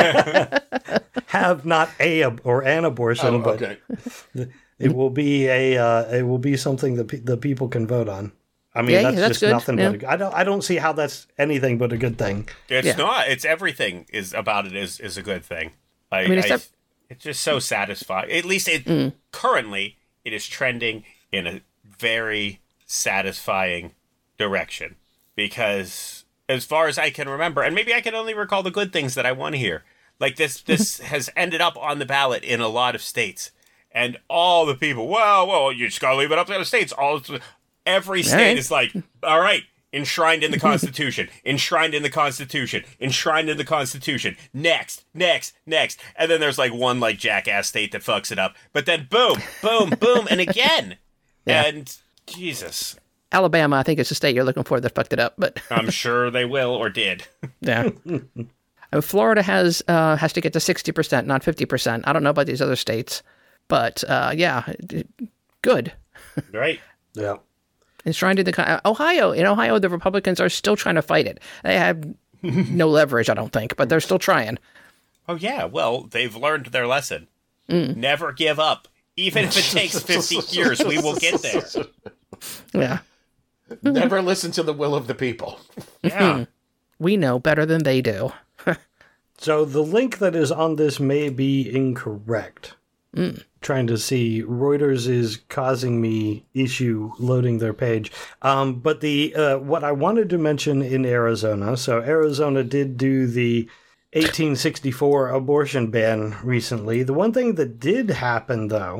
S3: Have not a ab- or an abortion,
S4: Oh,
S3: but
S4: okay.
S3: it will be a uh, it will be something that pe- the people can vote on. I mean,
S1: Yeah,
S3: that's,
S1: yeah, that's
S3: just
S1: good,
S3: nothing
S1: yeah.
S3: but a, I don't I don't see how that's anything but a good thing.
S2: It's
S1: Yeah.
S2: not. It's everything is about it is, is a good thing. I,
S1: I mean, except-
S2: it's just so satisfying. At least it currently it is trending in a very satisfying direction because as far as I can remember, and maybe I can only recall the good things that I want to hear. Like this, this has ended up on the ballot in a lot of states, and all the people. Well, well, you just gotta leave it up to the states. All every state
S1: right.
S2: is like, all right, enshrined in the Constitution, enshrined in the Constitution, enshrined in the Constitution. Next, next, next, and then there's like one like jackass state that fucks it up. But then boom, boom, boom, and again,
S1: Yeah.
S2: and Jesus,
S1: Alabama, I think it's the state you're looking for that fucked it up, but
S2: I'm sure they will or did.
S1: yeah. And Florida has uh, has to get to sixty percent, not fifty percent. I don't know about these other states, but uh, yeah, it- good.
S2: Right?
S3: Yeah.
S1: Enshrined in the con- Ohio. In Ohio, the Republicans are still trying to fight it. They have no leverage, I don't think, but they're still trying.
S2: Oh yeah. Well, they've learned their lesson. Never give up, even if it takes fifty years. We will get there.
S1: Yeah.
S4: Never listen to the will of the people.
S2: Yeah.
S1: We know better than they do.
S3: So the link that is on this may be incorrect. Trying to see, Reuters is causing me issue loading their page. Um, but the uh, what I wanted to mention in Arizona, so Arizona did do the eighteen sixty-four abortion ban recently. The one thing that did happen, though,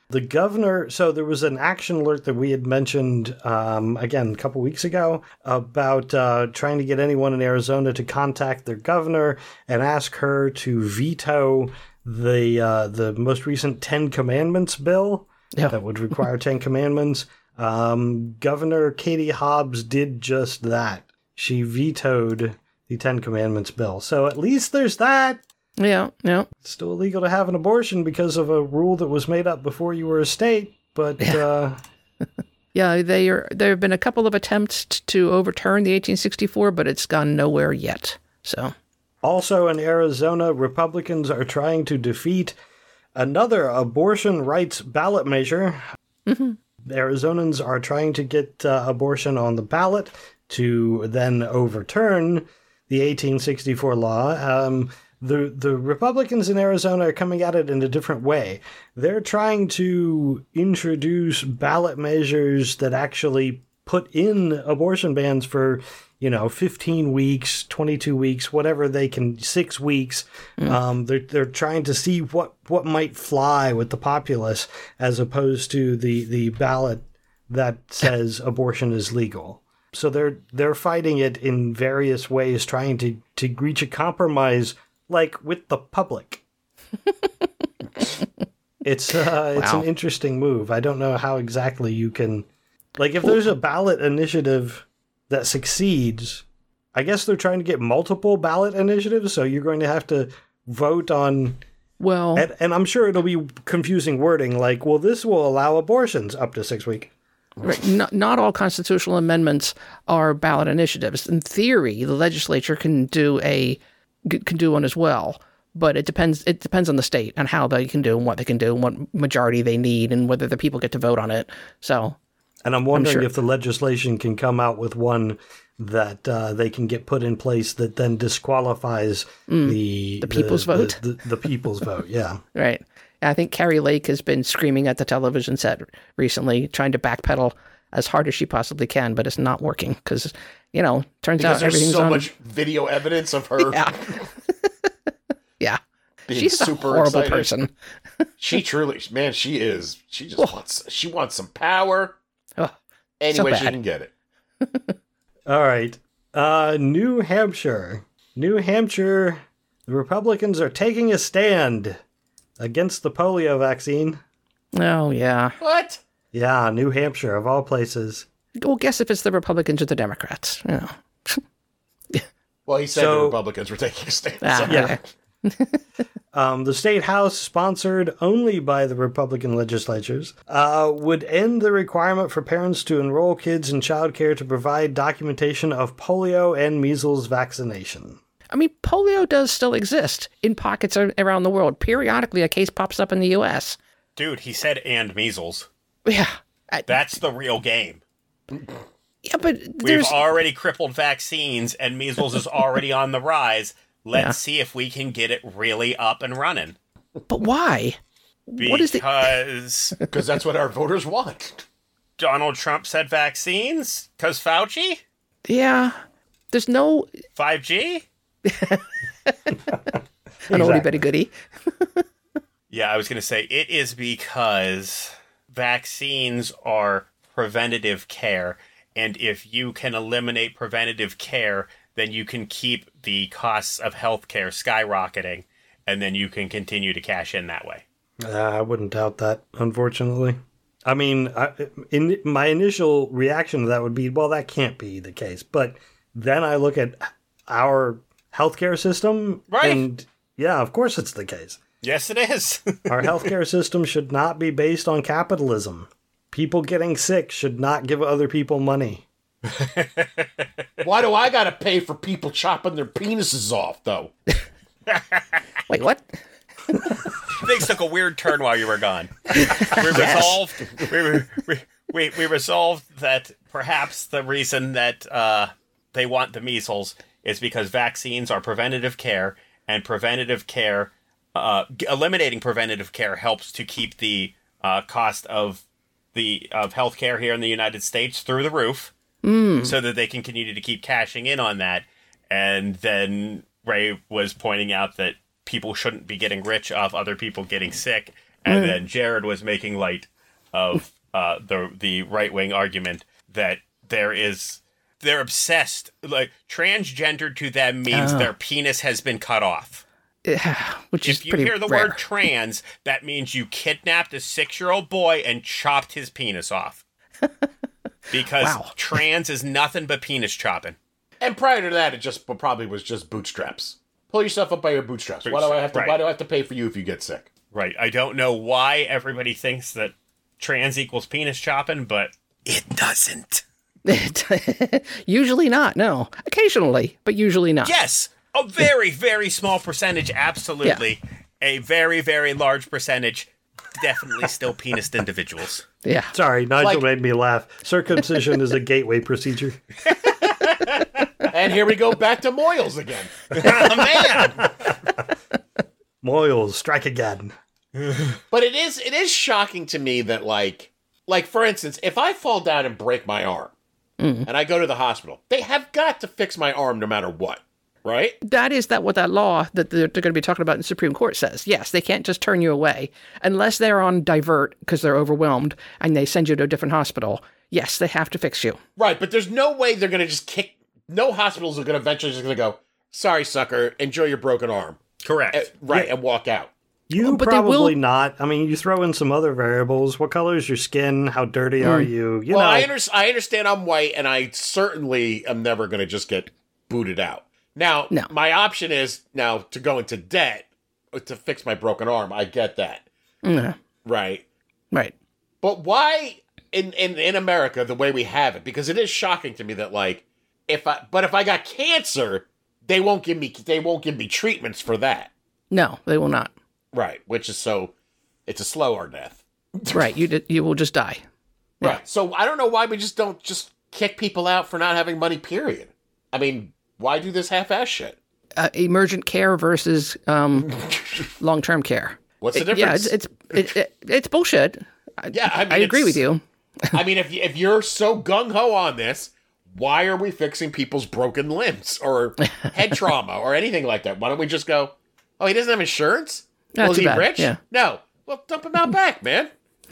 S3: The governor, so there was an action alert that we had mentioned, um, again, a couple weeks ago about uh, trying to get anyone in Arizona to contact their governor and ask her to veto the uh, the most recent Ten Commandments bill yeah. that would require Ten Commandments. Um, Governor Katie Hobbs did just that. She vetoed the Ten Commandments bill. So at least there's that.
S1: Yeah, yeah.
S3: It's still illegal to have an abortion because of a rule that was made up before you were a state, but...
S1: Yeah,
S3: uh,
S1: yeah they are, there have been a couple of attempts to overturn the eighteen sixty-four, but it's gone nowhere yet, so...
S3: Also in Arizona, Republicans are trying to defeat another abortion rights ballot measure.
S1: Mm-hmm.
S3: Arizonans are trying to get uh, abortion on the ballot to then overturn the eighteen sixty-four law. Um... The the Republicans in Arizona are coming at it in a different way. They're trying to introduce ballot measures that actually put in abortion bans for, you know, fifteen weeks, twenty-two weeks, whatever they can, six weeks. Mm. Um, they're they're trying to see what, what might fly with the populace as opposed to the, the ballot that says abortion is legal. So they're they're fighting it in various ways, trying to, to reach a compromise. Like, with the public. it's uh, it's
S1: wow.
S3: an interesting move. I don't know how exactly you can... Like, if there's a ballot initiative that succeeds, I guess they're trying to get multiple ballot initiatives, so you're going to have to vote on...
S1: Well...
S3: And, and I'm sure it'll be confusing wording, like, well, this will allow abortions up to six weeks.
S1: Right. Not, not all constitutional amendments are ballot initiatives. In theory, the legislature can do a... can do one as well, but it depends it depends on the state and how they can do and what they can do and what majority they need and whether the people get to vote on it. So,
S3: and I'm wondering
S1: I'm sure.
S3: if the legislation can come out with one that uh, they can get put in place that then disqualifies mm, the
S1: the people's
S3: the,
S1: vote.
S3: The, the, the people's vote, yeah.
S1: Right. I think Carrie Lake has been screaming at the television set recently, trying to backpedal as hard as she possibly can, but it's not working because, you know, turns
S4: because
S1: out
S4: there's
S1: everything's
S4: so
S1: on...
S4: much video evidence of her.
S1: Yeah. yeah.
S4: Being
S1: She's
S4: super
S1: a horrible
S4: excited.
S1: person.
S4: She truly, man, she is. She just
S1: Oh.
S4: wants, she wants some power.
S1: Oh,
S4: any
S1: so
S4: way she
S1: bad.
S4: can get it.
S3: All right. Uh, New Hampshire. New Hampshire, the Republicans are taking a stand against the polio vaccine.
S1: Oh, yeah.
S4: What?
S3: Yeah, New Hampshire, of all places.
S1: Well, guess if it's the Republicans or the Democrats. You know.
S4: Well, he said
S3: So-
S4: the Republicans were taking a stand.
S1: Ah,
S4: so-
S3: Yeah.
S1: okay.
S3: Um, the state house, sponsored only by the Republican legislatures, uh, would end the requirement for parents to enroll kids in childcare to provide documentation of polio and measles vaccination.
S1: I mean, polio does still exist in pockets ar- around the world. Periodically, a case pops up in the U S.
S2: Dude, he said and measles.
S1: Yeah. I,
S2: That's the real game.
S1: yeah, but
S2: We've
S1: there's...
S2: already crippled vaccines, and measles is already on the rise. Let's
S1: Yeah.
S2: see if we can get it really up and running.
S1: But why? What is the...
S2: Because
S4: Because that's what our voters want.
S2: Donald Trump said vaccines? Because Fauci?
S1: Yeah. There's no...
S2: five G?
S1: An oldie but a goodie.
S2: Yeah, I was going to say, it is because vaccines are preventative care, and if you can eliminate preventative care, then you can keep the costs of healthcare skyrocketing, and then you can continue to cash in that way.
S3: Uh, I wouldn't doubt that, unfortunately. I mean, I, in my initial reaction to that would be, well, that can't be the case. But then I look at our healthcare system,
S2: Right.
S3: and yeah, of course it's the case.
S2: Yes, it is.
S3: Our healthcare system should not be based on capitalism. People getting sick should not give other people money.
S4: Why do I gotta pay for people chopping their penises off, though?
S1: Wait, what?
S2: Things took a weird turn while you were gone. We resolved. We, we, we, we resolved that perhaps the reason that uh, they want the measles is because vaccines are preventative care, and preventative care, uh, eliminating preventative care helps to keep the uh, cost of the of healthcare here in the United States through the roof,
S1: Mm.
S2: so that they can continue to keep cashing in on that. And then Ray was pointing out that people shouldn't be getting rich off other people getting sick, And mm. then Jared was making light of uh, the the right wing argument that there is they're obsessed. Like transgender to them means oh. their penis has been cut off.
S1: Which
S2: if
S1: is
S2: you
S1: pretty
S2: hear the
S1: rare.
S2: word trans, that means you kidnapped a six-year-old boy and chopped his penis off. Because wow. trans is nothing but penis chopping.
S4: And prior to that, it just probably was just bootstraps. Pull yourself up by your bootstraps. Why do I have to? Right. Why do I have to pay for you if you get sick?
S2: Right. I don't know why everybody thinks that trans equals penis chopping, but it doesn't.
S1: Usually not. No. Occasionally, but usually not.
S2: Yes. A very, very small percentage, absolutely. Yeah. A very, very large percentage, definitely still penised individuals.
S1: Yeah.
S3: Sorry, Nigel
S4: Like-
S3: made me laugh. Circumcision is a gateway procedure.
S4: And here we go back to Moyles again.
S2: Oh, man!
S3: Moyles, strike again.
S4: But it is it is shocking to me that, like, like for instance, if I fall down and break my arm, mm. and I go to the hospital, they have got to fix my arm no matter what. Right?
S1: That is that what that law that they're, they're going to be talking about in the Supreme Court says. Yes, they can't just turn you away unless they're on divert because they're overwhelmed and they send you to a different hospital. Yes, they have to fix you.
S4: Right, but there's no way they're going to just kick. No hospitals are going to eventually just going to go, sorry, sucker, enjoy your broken arm.
S2: Correct.
S4: Uh, right,
S3: yeah.
S4: and walk out.
S3: You
S1: but
S3: probably
S1: will...
S3: not. I mean, you throw in some other variables. What color is your skin? How dirty mm. are you? You
S4: well,
S3: know.
S4: I, under- I understand I'm white, and I certainly am never going to just get booted out. Now,
S1: no.
S4: my option is now to go into debt to fix my broken arm. I get that.
S1: Mm.
S4: Right.
S1: Right.
S4: But why in, in, in America the way we have it? Because it is shocking to me that, like, if I but if I got cancer, they won't give me they won't give me treatments for that.
S1: No, they will not.
S4: Right, which is so it's a slower death.
S1: Right, you d- you will just die.
S4: Right. Yeah. So I don't know why we just don't just kick people out for not having money, period. I mean, why do this half-ass shit?
S1: Uh, emergent care versus um, long-term care.
S4: What's the
S1: It,
S4: difference?
S1: yeah, it's it's, it, it, it's bullshit. I,
S4: yeah, I, mean,
S1: I agree with you.
S4: I mean, if, if you're so gung-ho on this, why are we fixing people's broken limbs or head trauma or anything like that? Why don't we just go, oh, he doesn't have insurance?
S1: Not
S4: well, is
S1: too
S4: he
S1: bad.
S4: rich?
S1: Yeah.
S4: No. Well, dump him out back, man.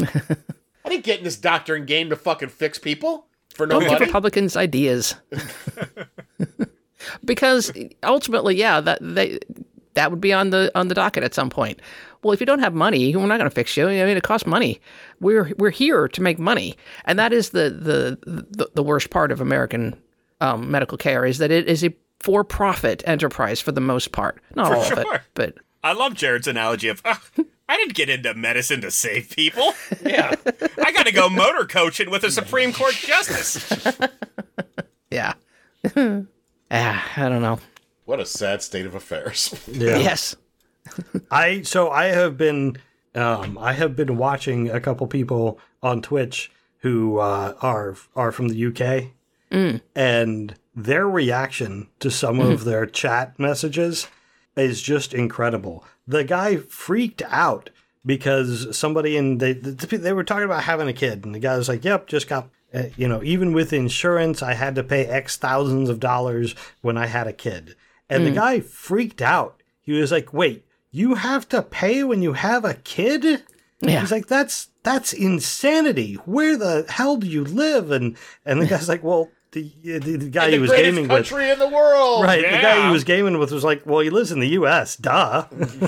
S4: I didn't get in this doctoring game to fucking fix people for no
S1: Don't
S4: money.
S1: give Republicans ideas. Because ultimately, yeah, that they that would be on the on the docket at some point. Well, if you don't have money, we're not going to fix you. I mean, it costs money. We're we're here to make money, and that is the the the, the worst part of American um, medical care is that it is a for-profit enterprise for the most part. Not
S2: for
S1: all
S2: sure.
S1: of it, but
S2: I love Jared's analogy of. Uh, I didn't get into medicine to save people. Yeah, I got to go motor coaching with a Supreme Court justice.
S1: Yeah. Ah, I don't know.
S4: What a sad state of affairs.
S3: Yeah.
S1: Yes.
S3: I so I have been um, I have been watching a couple people on Twitch who uh, are are from the U K, mm. and their reaction to some mm. of their chat messages is just incredible. The guy freaked out because somebody in they they were talking about having a kid, and the guy was like, "Yep, just got." Uh, you know, even with insurance, I had to pay X thousands of dollars when I had a kid. And mm. the guy freaked out. He was like, wait, you have to pay when you have a kid? Yeah. He's like, that's that's insanity. Where the hell do you live? And and the guy's like, well, the, the, the guy
S4: in
S3: he
S4: the
S3: was
S4: greatest
S3: gaming
S4: country
S3: with.
S4: in the world.
S3: Right.
S4: Yeah.
S3: The guy he was gaming with was like, well, he lives in the U S. Duh.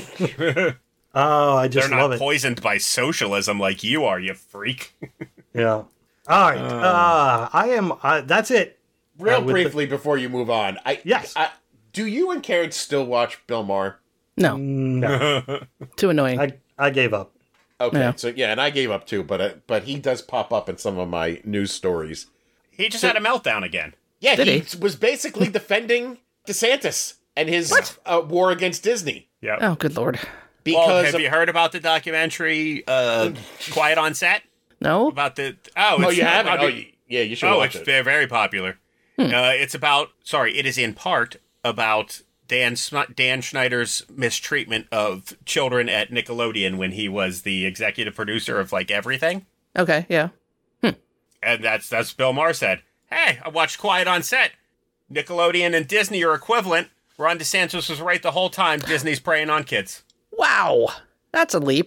S3: Oh, I just
S2: They're not
S3: love it.
S2: poisoned by socialism like you are, you freak.
S3: Yeah. All right, uh, uh, I am. Uh, that's it.
S4: Real
S3: uh,
S4: briefly
S3: the,
S4: before you move on, I
S3: yes.
S4: I, do you and Karen still watch Bill Maher?
S1: No,
S3: no.
S1: Too annoying.
S3: I I gave up.
S4: Okay,
S1: yeah.
S4: so yeah, and I gave up too, but uh, but he does pop up in some of my news stories.
S2: He just
S4: so,
S2: had a meltdown again.
S4: Yeah,
S1: Did
S4: he,
S1: he
S4: was basically defending DeSantis and his uh, war against Disney.
S2: Yeah.
S1: Oh, good lord.
S4: Because
S2: well, have
S4: of,
S2: you heard about the documentary uh, Quiet on Set?
S1: No.
S2: About the oh, it's
S4: oh, you haven't?
S2: about,
S4: Oh, you, yeah, you should.
S2: Oh,
S4: watch
S2: it's
S4: it.
S2: very, very popular. Hmm. Uh, it's about sorry, it is in part about Dan Dan Schneider's mistreatment of children at Nickelodeon when he was the executive producer of like everything.
S1: Okay, yeah.
S2: Hmm. And that's that's Bill Maher said. Hey, I watched Quiet on Set. Nickelodeon and Disney are equivalent. Ron DeSantis was right the whole time. Disney's preying on kids.
S1: Wow, that's a leap.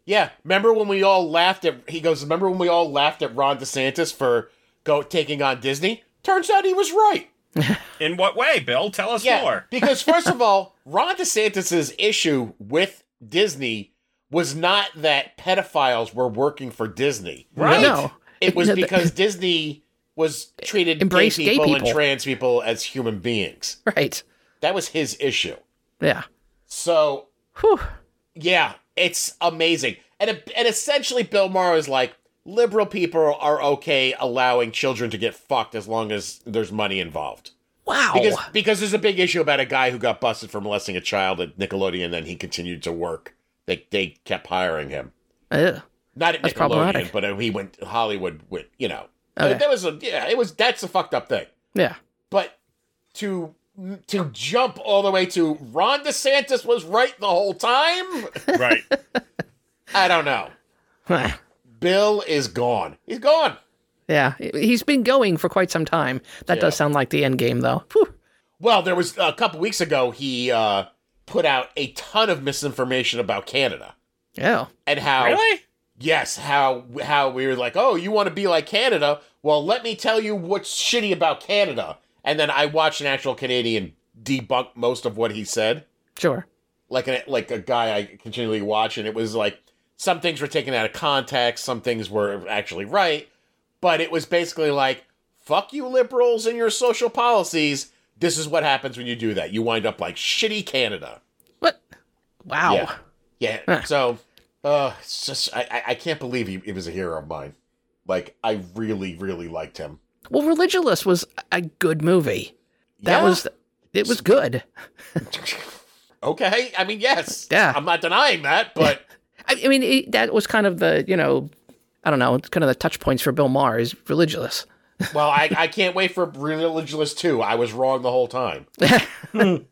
S4: Yeah, remember when we all laughed at, he goes, remember when we all laughed at Ron DeSantis for go taking on Disney? Turns out he was right.
S2: In what way, Bill? Tell us
S4: Yeah,
S2: more.
S4: because first of all, Ron DeSantis' issue with Disney was not that pedophiles were working for Disney.
S2: Right.
S1: No.
S4: It was
S1: No, the-
S4: because Disney was treated gay
S1: Embraced gay
S4: people, and
S1: people.
S4: trans people as human beings.
S1: Right.
S4: That was his issue.
S1: Yeah.
S4: So,
S1: Whew.
S4: yeah, it's amazing. And and essentially, Bill Maher is like, liberal people are okay allowing children to get fucked as long as there's money involved.
S1: Wow.
S4: Because because there's a big issue about a guy who got busted for molesting a child at Nickelodeon, and then he continued to work. They they kept hiring him.
S1: Ugh.
S4: Not at
S1: That's
S4: Nickelodeon,
S1: problematic.
S4: but uh, he went Hollywood with, you know.
S1: Okay.
S4: That was a, yeah, it was, that's a fucked up thing.
S1: Yeah.
S4: But to to jump all the way to Ron DeSantis was right the whole time,
S2: Right.
S4: I don't know. Bill is gone. He's gone.
S1: Yeah. He's been going for quite some time. That
S4: Yeah.
S1: does sound like the end game, though. Whew.
S4: Well, there was a couple weeks ago, he uh, put out a ton of misinformation about Canada
S1: Yeah.
S4: and how,
S2: Really?
S4: yes, how how we were like, oh, you want to be like Canada? Well, let me tell you what's shitty about Canada. And then I watched an actual Canadian debunk most of what he said,
S1: Sure.
S4: like a, like a guy I continually watch, and it was like some things were taken out of context, some things were actually right, but it was basically like, fuck you liberals and your social policies. This is what happens when you do that. You wind up like shitty Canada.
S1: What? Wow.
S4: Yeah. Yeah.
S1: Huh.
S4: So, uh, it's just, I, I- I can't believe he, he was a hero of mine. Like, I really, really liked him.
S1: Well, Religulous was a good movie. That
S4: Yeah.
S1: was, it was good.
S4: Okay. I mean, yes.
S1: Yeah.
S4: I'm not denying that, but
S1: I, I mean, it, that was kind of the, you know, I don't know, it's kind of the touch points for Bill Maher is Religulous.
S4: well, I, I can't wait for Religulous two. I was wrong the whole time.
S1: Oh.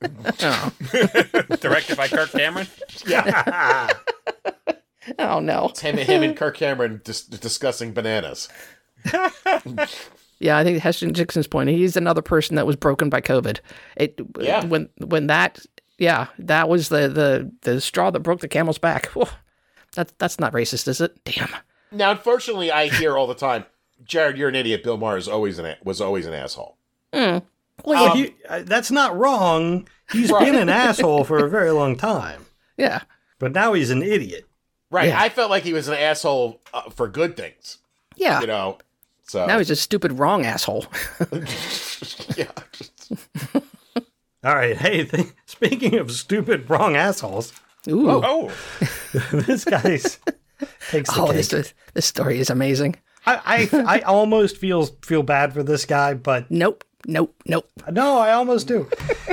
S2: Directed by Kirk Cameron?
S4: Yeah.
S1: Oh, no.
S4: It's him, him and Kirk Cameron dis- discussing bananas.
S1: Yeah, I think Heston Dixon's point. He's another person that was broken by COVID. It
S4: Yeah.
S1: when when that yeah that was the the the straw that broke the camel's back. Whew. That that's not racist, is it? Damn.
S4: Now, unfortunately, I hear all the time, Jared, you're an idiot. Bill Maher is always an a- was always an asshole.
S1: Mm.
S3: Well,
S4: Um,
S3: he, uh, that's not wrong. He's
S4: Right.
S3: been an asshole for a very long time,
S1: Yeah.
S3: but now he's an idiot.
S4: Right.
S1: Yeah.
S4: I felt like he was an asshole uh, for good things,
S1: Yeah.
S4: you know. So
S1: Now he's a stupid wrong asshole.
S4: yeah.
S3: All right. Hey, th- speaking of stupid wrong assholes,
S1: Ooh.
S2: Oh.
S3: this guy's takes the
S1: Oh,
S3: cake.
S1: this is- this story is amazing.
S3: I, I I almost feel feel bad for this guy, but
S1: Nope. Nope. Nope.
S3: no, I almost do.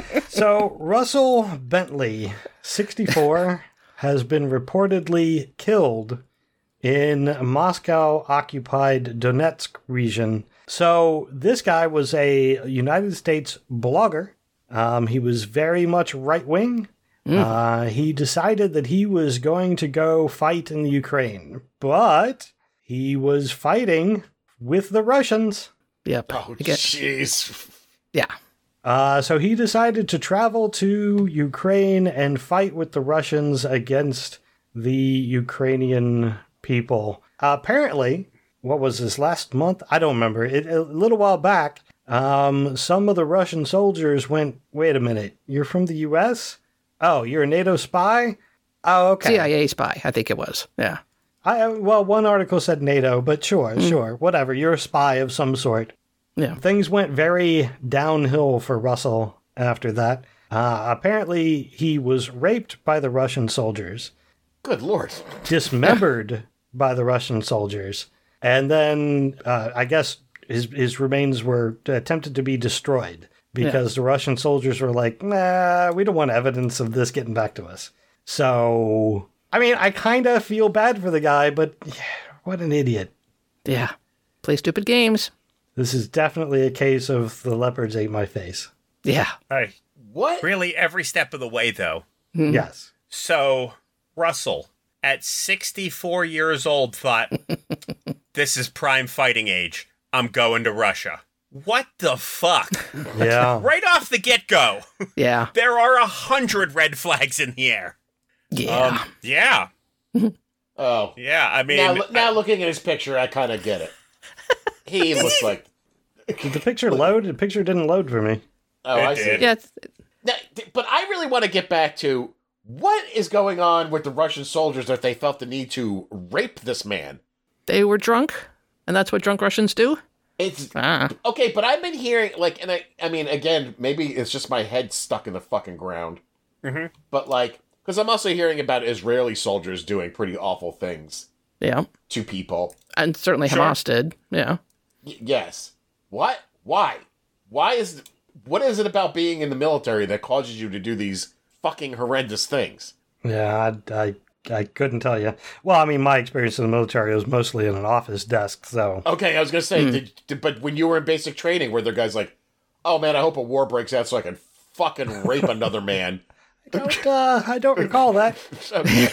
S3: So Russell Bentley, sixty-four, has been reportedly killed in Moscow-occupied Donetsk region. So this guy was a United States blogger. Um, he was very much right-wing. Uh, he decided that he was going to go fight in the Ukraine, but he was fighting with the Russians.
S1: Yep.
S4: Oh,
S1: Again-
S4: jeez.
S1: yeah.
S3: Uh, so he decided to travel to Ukraine and fight with the Russians against the Ukrainian people. Uh, apparently, what was this, last month? I don't remember. It, a little while back, um, some of the Russian soldiers went, wait a minute, you're from the U S? Oh, you're a NATO spy? Oh, okay.
S1: C I A spy, I think it was. Yeah.
S3: I, well, one article said NATO, but sure, sure, whatever. You're a spy of some sort.
S1: Yeah.
S3: Things went very downhill for Russell after that. Uh, apparently, he was raped by the Russian soldiers,
S4: Good lord.
S3: dismembered by the Russian soldiers, and then uh, I guess his his remains were attempted to be destroyed because the Russian soldiers were like, "Nah, we don't want evidence of this getting back to us." So, I mean, I kind of feel bad for the guy, but yeah, what an idiot.
S1: Yeah. Play stupid games.
S3: This is definitely a case of the leopards ate my face.
S1: Yeah.
S2: Hey,
S4: What?
S2: really, every step of the way, though.
S3: Yes.
S2: So, Russell, at sixty-four years old, thought, this is prime fighting age. I'm going to Russia. What the fuck?
S3: Yeah.
S2: Right off the get-go,
S1: Yeah.
S2: there are a hundred red flags in the air.
S1: Yeah.
S2: Um, yeah.
S4: Oh.
S2: Yeah, I mean...
S4: Now, now looking at his picture, I kind of get it. He looks like...
S3: Did the picture load? The picture didn't load for me.
S4: Oh,
S2: It
S4: I
S2: did.
S4: see.
S1: Yeah, it's,
S4: Now, but I really want to get back to what is going on with the Russian soldiers that they felt the need to rape this man.
S1: they were drunk, and that's what drunk Russians do?
S4: It's
S1: Ah.
S4: okay, but I've been hearing like, and I, I mean, again, maybe it's just my head stuck in the fucking ground.
S2: Mhm.
S4: But like, because I'm also hearing about Israeli soldiers doing pretty awful things
S1: Yeah.
S4: to people.
S1: And certainly
S2: Sure.
S1: Hamas did. Yeah.
S4: Y- yes. What? Why? Why is? What is it about being in the military that causes you to do these fucking horrendous things?
S3: Yeah, I, I, I couldn't tell you. Well, I mean, my experience in the military was mostly in an office desk, so.
S4: Okay, I was gonna say, did, did, but when you were in basic training, were there guys like, oh man, I hope a war breaks out so I can fucking rape another man?
S3: I don't, uh, I don't recall that.
S4: Okay.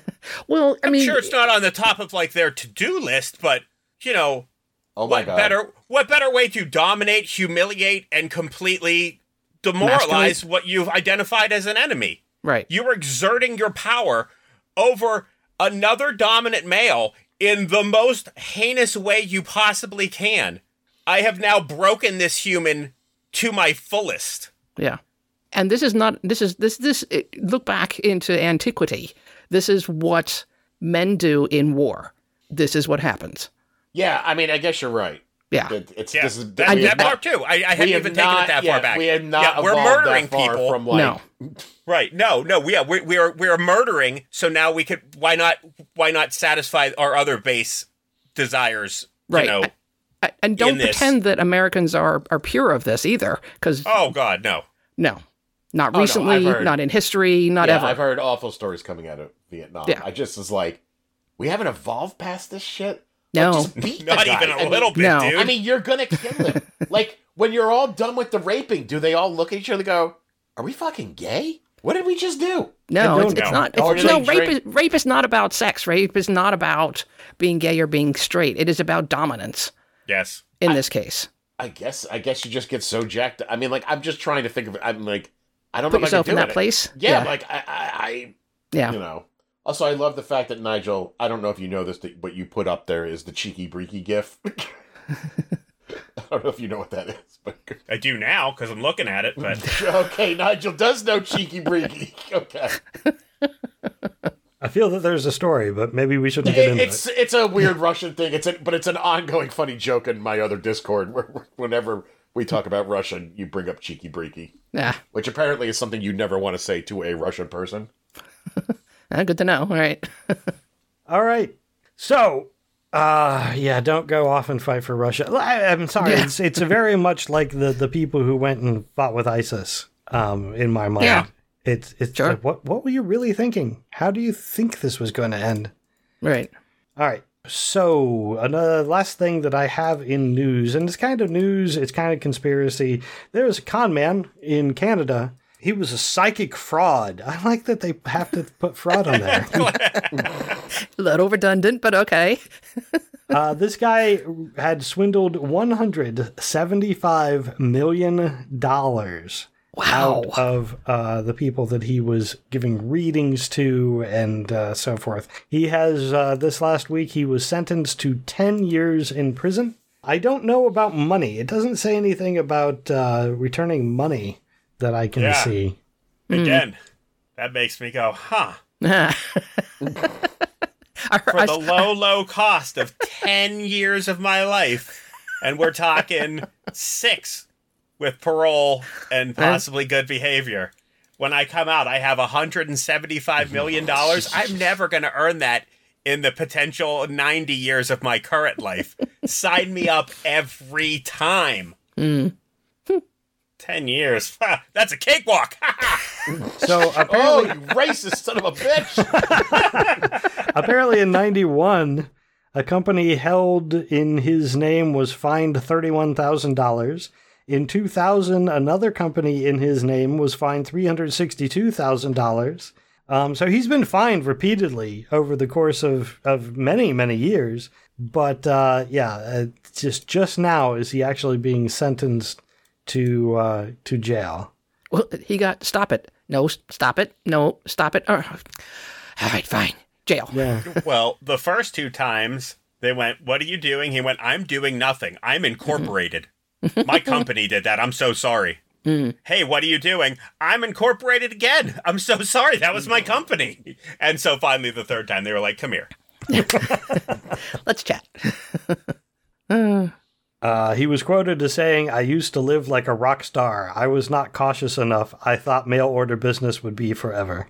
S1: Well, I
S2: I'm
S1: mean,
S2: sure it's not on the top of like their to-do list, but you know,
S4: Oh my
S2: what
S4: god.
S2: better what better way to dominate, humiliate, and completely demoralize
S1: Emasculate?
S2: what you've identified as an enemy?
S1: right.
S2: You are exerting your power over another dominant male in the most heinous way you possibly can. I have now broken this human to my fullest.
S1: Yeah. And this is not, this is, this, this, it, look back into antiquity. This is what men do in war. This is what happens.
S4: Yeah, I mean, I guess you're right.
S1: Yeah.
S4: It, it's
S2: Yeah,
S4: this is
S2: that,
S4: we
S2: that
S4: have not-
S2: part too. I, I
S4: we
S2: hadn't
S4: have
S2: even
S4: not-
S2: taken it that
S4: yeah,
S2: far back.
S4: We have not
S2: yeah, we're
S4: evolved
S2: murdering
S4: that far
S2: people.
S4: from like
S1: No.
S2: Right? No, no. Yeah, we we are we are murdering. So now we could. Why not? Why not satisfy our other base desires?
S1: Right.
S2: You know.
S1: I, and don't
S2: in this.
S1: pretend that Americans are, are pure of this either. Because,
S2: Oh God, no.
S1: no. Not
S4: no,
S1: recently,
S4: I've heard-
S1: not in history, not
S4: yeah,
S1: ever.
S4: I've heard awful stories coming out of Vietnam.
S1: Yeah.
S4: I just was like, we haven't evolved past this shit.
S1: No.
S4: Like, just beat the
S2: Not
S4: guy.
S2: even a
S4: I mean-
S2: little bit,
S1: No.
S2: dude.
S4: I mean, you're gonna kill him. Like when you're all done with the raping, do they all look at each other and go, "Are we fucking gay? What did we just do?"
S1: No,
S3: I
S1: it's,
S3: don't
S1: it's
S2: know.
S1: not.
S4: Or
S1: It's,
S4: do
S1: no,
S4: they
S1: rape is,
S4: drink-
S1: rape is not about sex. Rape is not about being gay or being straight. It is about dominance
S2: yes.
S1: in this case.
S4: I guess. I guess you just get so jacked. I mean, like I'm just trying to think of it. I'm like, I don't
S1: Put
S4: know if I
S1: yourself
S4: could
S1: in
S4: do
S1: that
S4: it.
S1: place.
S4: Yeah, like I, I, I
S1: yeah.
S4: you know. Also, I love the fact that Nigel, I don't know if you know this, that what you put up there is the cheeky breaky gif. I don't know if you know what that is, but
S2: I do now because I'm looking at it. But
S4: okay, Nigel does know cheeky breaky. Okay,
S3: I feel that there's a story, but maybe we shouldn't get
S4: It-
S3: into
S4: it's
S3: it.
S4: it's a weird Russian thing. It's a, but it's an ongoing funny joke in my other Discord. Where, where- whenever we talk about Russian, you bring up cheeky breaky,
S1: Yeah.
S4: which apparently is something you never want to say to a Russian person.
S1: Ah, good to know. All right.
S3: All right. So, uh, yeah, don't go off and fight for Russia. I, I'm sorry.
S1: Yeah.
S3: It's it's very much like the, the people who went and fought with ISIS, um, in my mind.
S1: Yeah.
S3: It's, it's
S1: Sure.
S3: like, what, what were you really thinking? How do you think this was going to end?
S1: Right.
S3: All right. So, another last thing that I have in news, and it's kind of news, it's kind of conspiracy. There's a con man in Canada. He was a psychic fraud. I like that they have to put fraud on there.
S1: A little redundant, but okay.
S3: uh, this guy had swindled one hundred seventy-five million dollars
S1: Wow.
S3: out of uh, the people that he was giving readings to and uh, so forth. He has, uh, this last week, he was sentenced to ten years in prison. I don't know about money. It doesn't say anything about uh, returning money that I can
S2: Yeah.
S3: see.
S2: again, that makes me go, huh?
S1: I,
S2: For
S1: I-
S2: the low, low cost of ten years of my life, and we're talking six with parole and possibly good behavior. When I come out, I have one hundred seventy-five million dollars. I'm never going to earn that in the potential ninety years of my current life. Sign me up every time.
S1: Mm.
S2: ten years. Ha, that's a cakewalk.
S3: So
S4: Oh,
S3: apparently,
S4: you racist son of a bitch!
S3: apparently in ninety-one, a company held in his name was fined thirty-one thousand dollars. In two thousand, another company in his name was fined three hundred sixty-two thousand dollars. Um, so he's been fined repeatedly over the course of, of many, many years. But uh, yeah, uh, just just now is he actually being sentenced to uh, to jail.
S1: well, he got, stop it. No, stop it. No, stop it. All right, fine. jail.
S3: Yeah.
S2: Well, the first two times they went, "What are you doing?" He went, "I'm doing nothing. I'm incorporated. My company did that. I'm so sorry."
S1: Mm.
S2: "Hey, what are you doing?" "I'm incorporated again. I'm so sorry. That was my company." And so finally, the third time, they were like, "Come here."
S1: Let's chat.
S3: Uh, he was quoted as saying, "I used to live like a rock star. I was not cautious enough. I thought mail order business would be forever."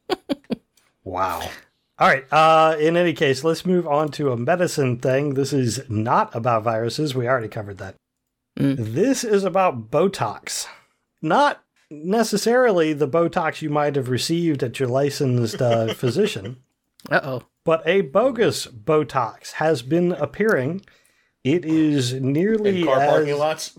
S3: Wow. All right. Uh, in any case, let's move on to a medicine thing. This is not about viruses. We already covered that.
S1: Mm.
S3: This is about Botox. Not necessarily the Botox you might have received at your licensed uh, physician,
S1: Uh-oh.
S3: but a bogus Botox has been appearing. It is nearly
S4: In car
S3: as...
S4: parking lots?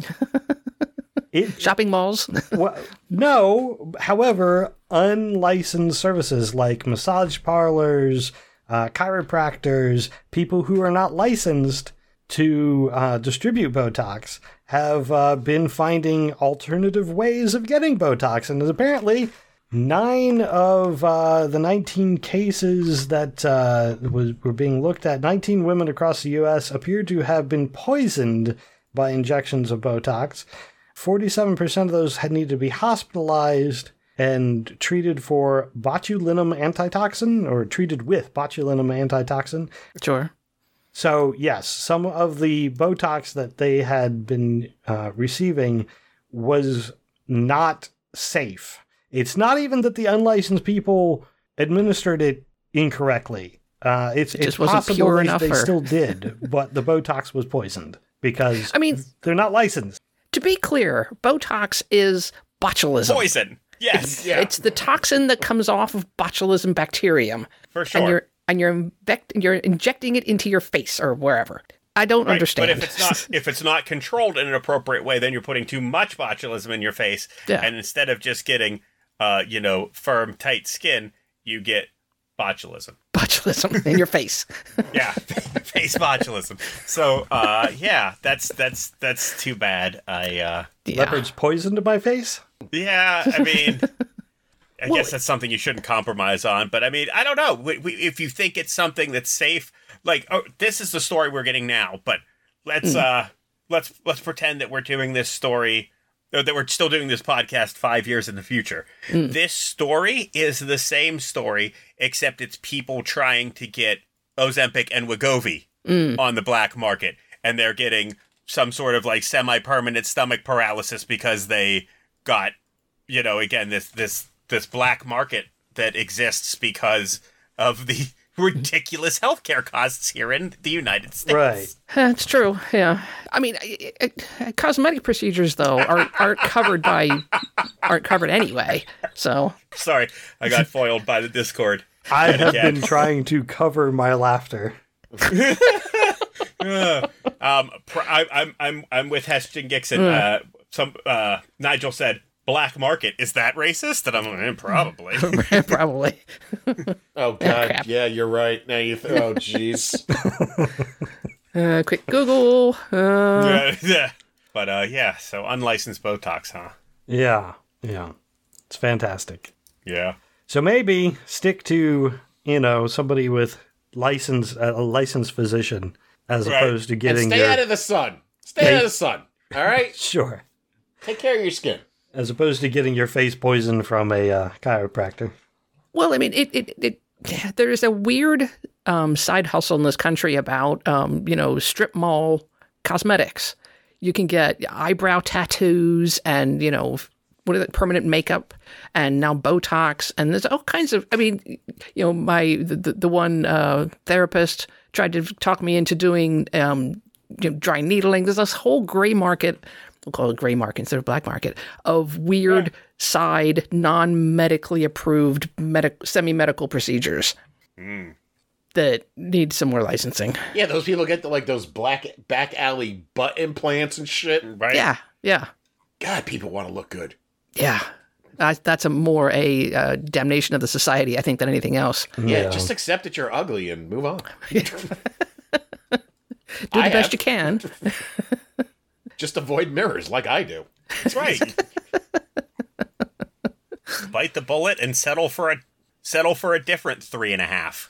S3: It,
S1: Shopping malls.
S3: well, no, however, unlicensed services like massage parlors, uh, chiropractors, people who are not licensed to uh, distribute Botox have uh, been finding alternative ways of getting Botox. And apparently, nine of uh, the nineteen cases that uh, was, were being looked at, nineteen women across the U S appeared to have been poisoned by injections of Botox. forty-seven percent of those had needed to be hospitalized and treated for botulinum antitoxin, or treated with botulinum antitoxin.
S1: Sure.
S3: So, yes, some of the Botox that they had been uh, receiving was not safe. It's not even that the unlicensed people administered it incorrectly. Uh, it's
S1: It just
S3: it's
S1: wasn't
S3: possible
S1: pure
S3: they,
S1: enough,
S3: they
S1: or-
S3: still did, but the Botox was poisoned because
S1: I mean,
S3: they're not licensed.
S1: to be clear, Botox is botulism.
S2: Poison. Yes.
S4: Yeah.
S1: It's the toxin that comes off of botulism bacterium.
S2: For sure.
S1: And you're and you're inject, you're injecting it into your face or wherever. I don't
S2: Right,
S1: understand.
S2: But if it's not if it's not controlled in an appropriate way, then you're putting too much botulism in your face.
S1: Yeah.
S2: And instead of just getting uh, you know, firm, tight skin, you get botulism.
S1: botulism in your face.
S2: Yeah. Face botulism. So uh yeah, that's that's that's too bad. I uh
S1: Yeah.
S3: Leopards poisoned my face?
S2: yeah, I mean I
S1: Well,
S2: guess that's something you shouldn't compromise on, but I mean, I don't know. We, we, if you think it's something that's safe, like, oh, this is the story we're getting now, but let's
S1: Mm.
S2: uh, let's let's pretend that we're doing this story, or that we're still doing this podcast five years in the future.
S1: Mm.
S2: This story is the same story, except it's people trying to get Ozempic and Wegovy
S1: Mm.
S2: on the black market, and they're getting some sort of like semi-permanent stomach paralysis because they got, you know, again this this. this black market that exists because of the ridiculous healthcare costs here in the United States.
S3: Right.
S1: That's true. Yeah. I mean, I- I- cosmetic procedures though aren't aren't covered by aren't covered anyway. So
S2: Sorry, I got foiled by the Discord.
S3: I have
S2: again.
S3: been trying to cover my laughter.
S2: Uh, um, pr- I, I'm I'm I'm with Heston Gixon.
S1: Mm.
S2: Uh, some uh, Nigel said, "Black market, is that racist?" And I'm like, eh, probably.
S1: probably.
S4: Oh, God.
S1: crap.
S4: Yeah, you're right. Now you. Th- oh, jeez.
S1: Uh, quick Google. Uh,
S2: yeah, yeah. But uh, yeah. So unlicensed Botox, huh?
S3: Yeah, yeah. It's fantastic.
S2: Yeah.
S3: So maybe stick to, you know, somebody with license, a licensed physician, as
S2: Right.
S3: opposed to
S4: And
S3: getting
S4: stay
S3: your...
S4: out of the sun. Stay
S3: Hey.
S4: out of the sun. All right?
S3: Sure.
S4: Take care of your skin.
S3: As opposed to getting your face poisoned from a uh, chiropractor.
S1: Well, I mean, it, it, it there is a weird um, side hustle in this country about, um, you know, strip mall cosmetics. You can get eyebrow tattoos and, you know, what is it, permanent makeup, and now Botox, and there's all kinds of, I mean, you know, my, the, the, the one uh, therapist tried to talk me into doing um, you know, dry needling. There's this whole gray market, we'll call it gray market instead of black market, of weird side, non-medically approved medic- semi-medical procedures
S2: Mm.
S1: that need some more licensing.
S4: Yeah, those people get the, like those black back alley butt implants and shit.
S2: Right.
S1: Yeah, yeah,
S4: God, people want to look good.
S1: yeah. Uh, that's a more a uh, damnation of the society, I think, than anything else.
S4: Yeah, just accept that you're ugly and move on.
S1: Do the
S4: I
S1: best
S4: have.
S1: you can.
S4: Just avoid mirrors like I do.
S2: That's right. Bite the bullet and settle for a settle for a different three and a half.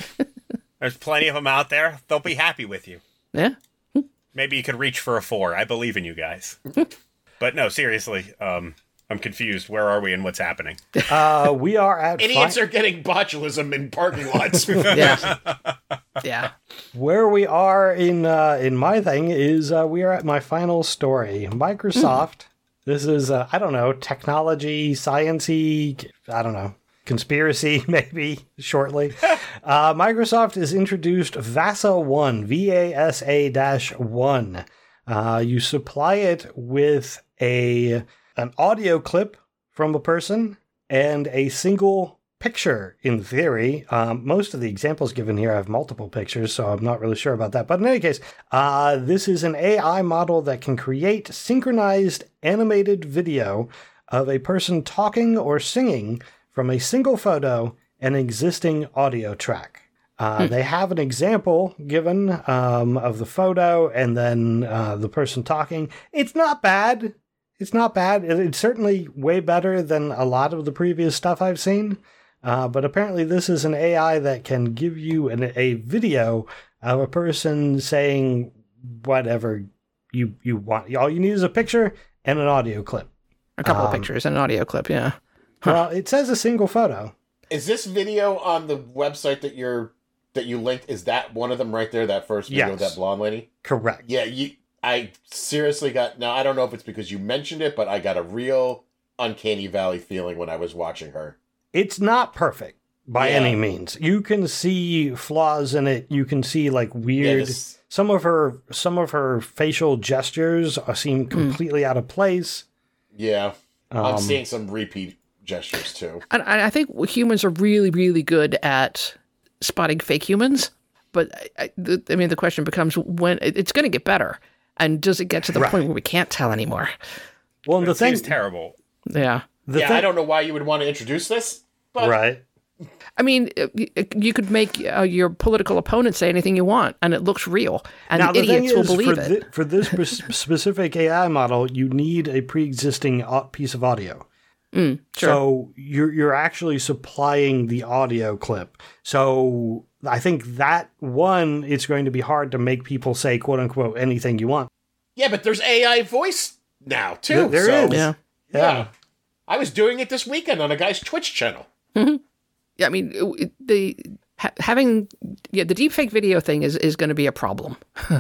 S2: There's plenty of them out there. They'll be happy with you.
S1: Yeah.
S2: Maybe you could reach for a four. I believe in you guys. But no, seriously, um, I'm confused. Where are we and what's happening?
S3: Uh, we are at
S4: Idiots
S3: fi-
S4: are getting botulism in parking lots.
S1: Yeah. Yeah.
S3: where we are in uh, in my thing is uh, we are at my final story. Microsoft. This is uh, I don't know, technology, science-y, I don't know, conspiracy maybe shortly. uh, Microsoft has introduced VASA one, V A S A one. Uh, you supply it with a an audio clip from a person and a single picture in theory. Um, most of the examples given here have multiple pictures, so I'm not really sure about that. But in any case, uh, this is an A I model that can create synchronized animated video of a person talking or singing from a single photo and existing audio track. Uh, hmm. They have an example given um, of the photo and then uh, the person talking. It's not bad. It's not bad. It's certainly way better than a lot of the previous stuff I've seen. Uh, but apparently this is an A I that can give you an, a video of a person saying whatever you, you want. All you need is a picture and an audio clip.
S1: A couple
S3: um,
S1: of pictures and an audio clip, yeah. Huh.
S3: Well, it says a single photo.
S4: Is this video on the website that you're that you linked? Is that one of them right there? That first video
S3: Yes.
S4: with that blonde lady?
S3: Correct.
S4: Yeah, you. I seriously got. Now I don't know if it's because you mentioned it, but I got a real uncanny valley feeling when I was watching her.
S3: It's not perfect by
S4: Yeah.
S3: any means. You can see flaws in it. You can see like weird.
S4: Yeah, this-
S3: some of her some of her facial gestures are, seem completely out of place.
S4: Yeah,
S3: Um,
S4: I'm seeing some repeat gestures too.
S1: And I I think humans are really, really good at spotting fake humans. But I, I, the, I mean, the question becomes when it, it's going to get better. And does it get to the
S3: Right.
S1: point where we can't tell anymore?
S3: Well, and the
S2: It
S3: thing,
S2: seems terrible.
S1: Yeah.
S3: the
S4: yeah,
S3: thing,
S4: I don't know why you would want to introduce this, but
S3: right.
S1: I mean, you, you could make uh, your political opponent say anything you want, and it looks real, and
S3: Now, the thing
S1: idiots will
S3: is,
S1: believe
S3: for,
S1: it.
S3: thi- for this spe- specific A I model, you need a pre-existing au- piece of audio.
S1: Mm, sure.
S3: So you're you're actually supplying the audio clip. So I think that one, it's going to be hard to make people say "quote unquote" anything you want.
S4: yeah, but there's A I voice now too.
S3: There- there
S4: so,
S3: is.
S1: yeah.
S3: Yeah.
S4: Yeah, I was doing it this weekend on a guy's Twitch channel.
S1: Yeah, I mean, it- the ha- having yeah, the deepfake video thing is, is going to be a problem.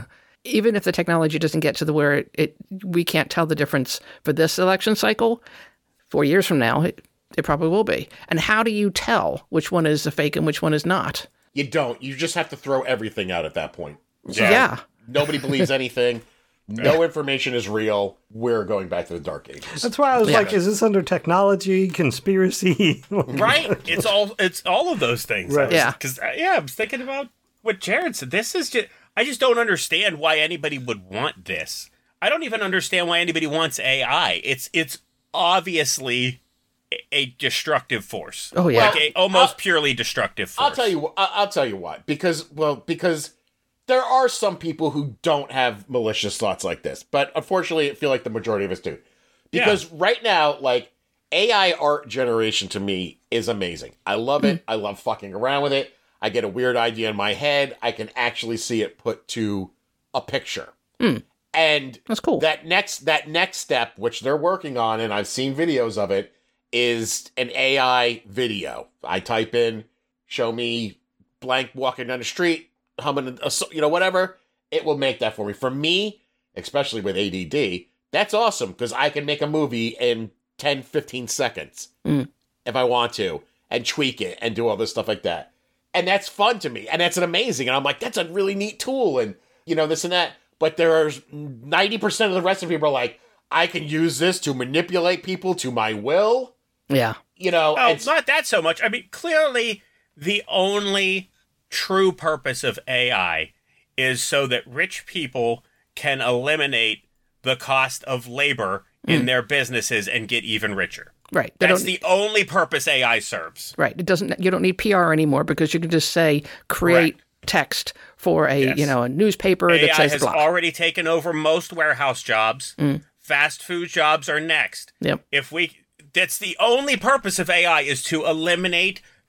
S1: Even if the technology doesn't get to the where it, it we can't tell the difference for this election cycle, four years from now, it, it probably will be. And how do you tell which one is a fake and which one is not?
S4: You don't. You just have to throw everything out at that point.
S1: Yeah. yeah.
S4: Nobody believes anything. No information is real. We're going back to the dark ages.
S3: That's why I was
S1: Yeah.
S3: like, is this under technology, conspiracy?
S2: Right? It's all it's all of those things.
S3: Right.
S1: Yeah.
S2: Because yeah, I was thinking about what Jared said. This is just I just don't understand why anybody would want this. I don't even understand why anybody wants A I. It's it's obviously a, a destructive force.
S1: Oh, yeah.
S2: Like a almost
S4: I'll-
S2: purely destructive force.
S4: I'll tell you. wh- I- I'll tell you why. Because well, because there are some people who don't have malicious thoughts like this, but unfortunately, I feel like the majority of us do. Because right now, like A I art generation to me is amazing. I love it. I love fucking around with it. I get a weird idea in my head. I can actually see it put to a picture.
S1: Mm.
S4: And
S1: That's cool.
S4: that next that next step, which they're working on, and I've seen videos of it, is an A I video. I type in, show me blank walking down the street, humming, a, so- you know, whatever. It will make that for me. For me, especially with A D D, that's awesome because I can make a movie in ten, fifteen seconds
S1: Mm.
S4: if I want to and tweak it and do all this stuff like that. And that's fun to me. And that's an amazing. And I'm like, that's a really neat tool. And, you know, this and that. But there's ninety percent of the rest of people are like, I can use this to manipulate people to my will.
S1: Yeah.
S4: You know,
S2: Oh,
S4: it's
S2: not that so much. I mean, clearly the only true purpose of A I is so that rich people can eliminate the cost of labor in their businesses and get even richer.
S1: Right. They
S2: That's
S1: don't-
S2: the only purpose A I serves.
S1: Right. It doesn't. You don't need P R anymore because you can just say create
S2: Correct.
S1: text for a
S2: Yes.
S1: you know a newspaper that
S2: A I
S1: says
S2: has
S1: blah.
S2: already taken over most warehouse jobs. Fast food jobs are next.
S1: Yep.
S2: If we, that's the only purpose of A I is to eliminate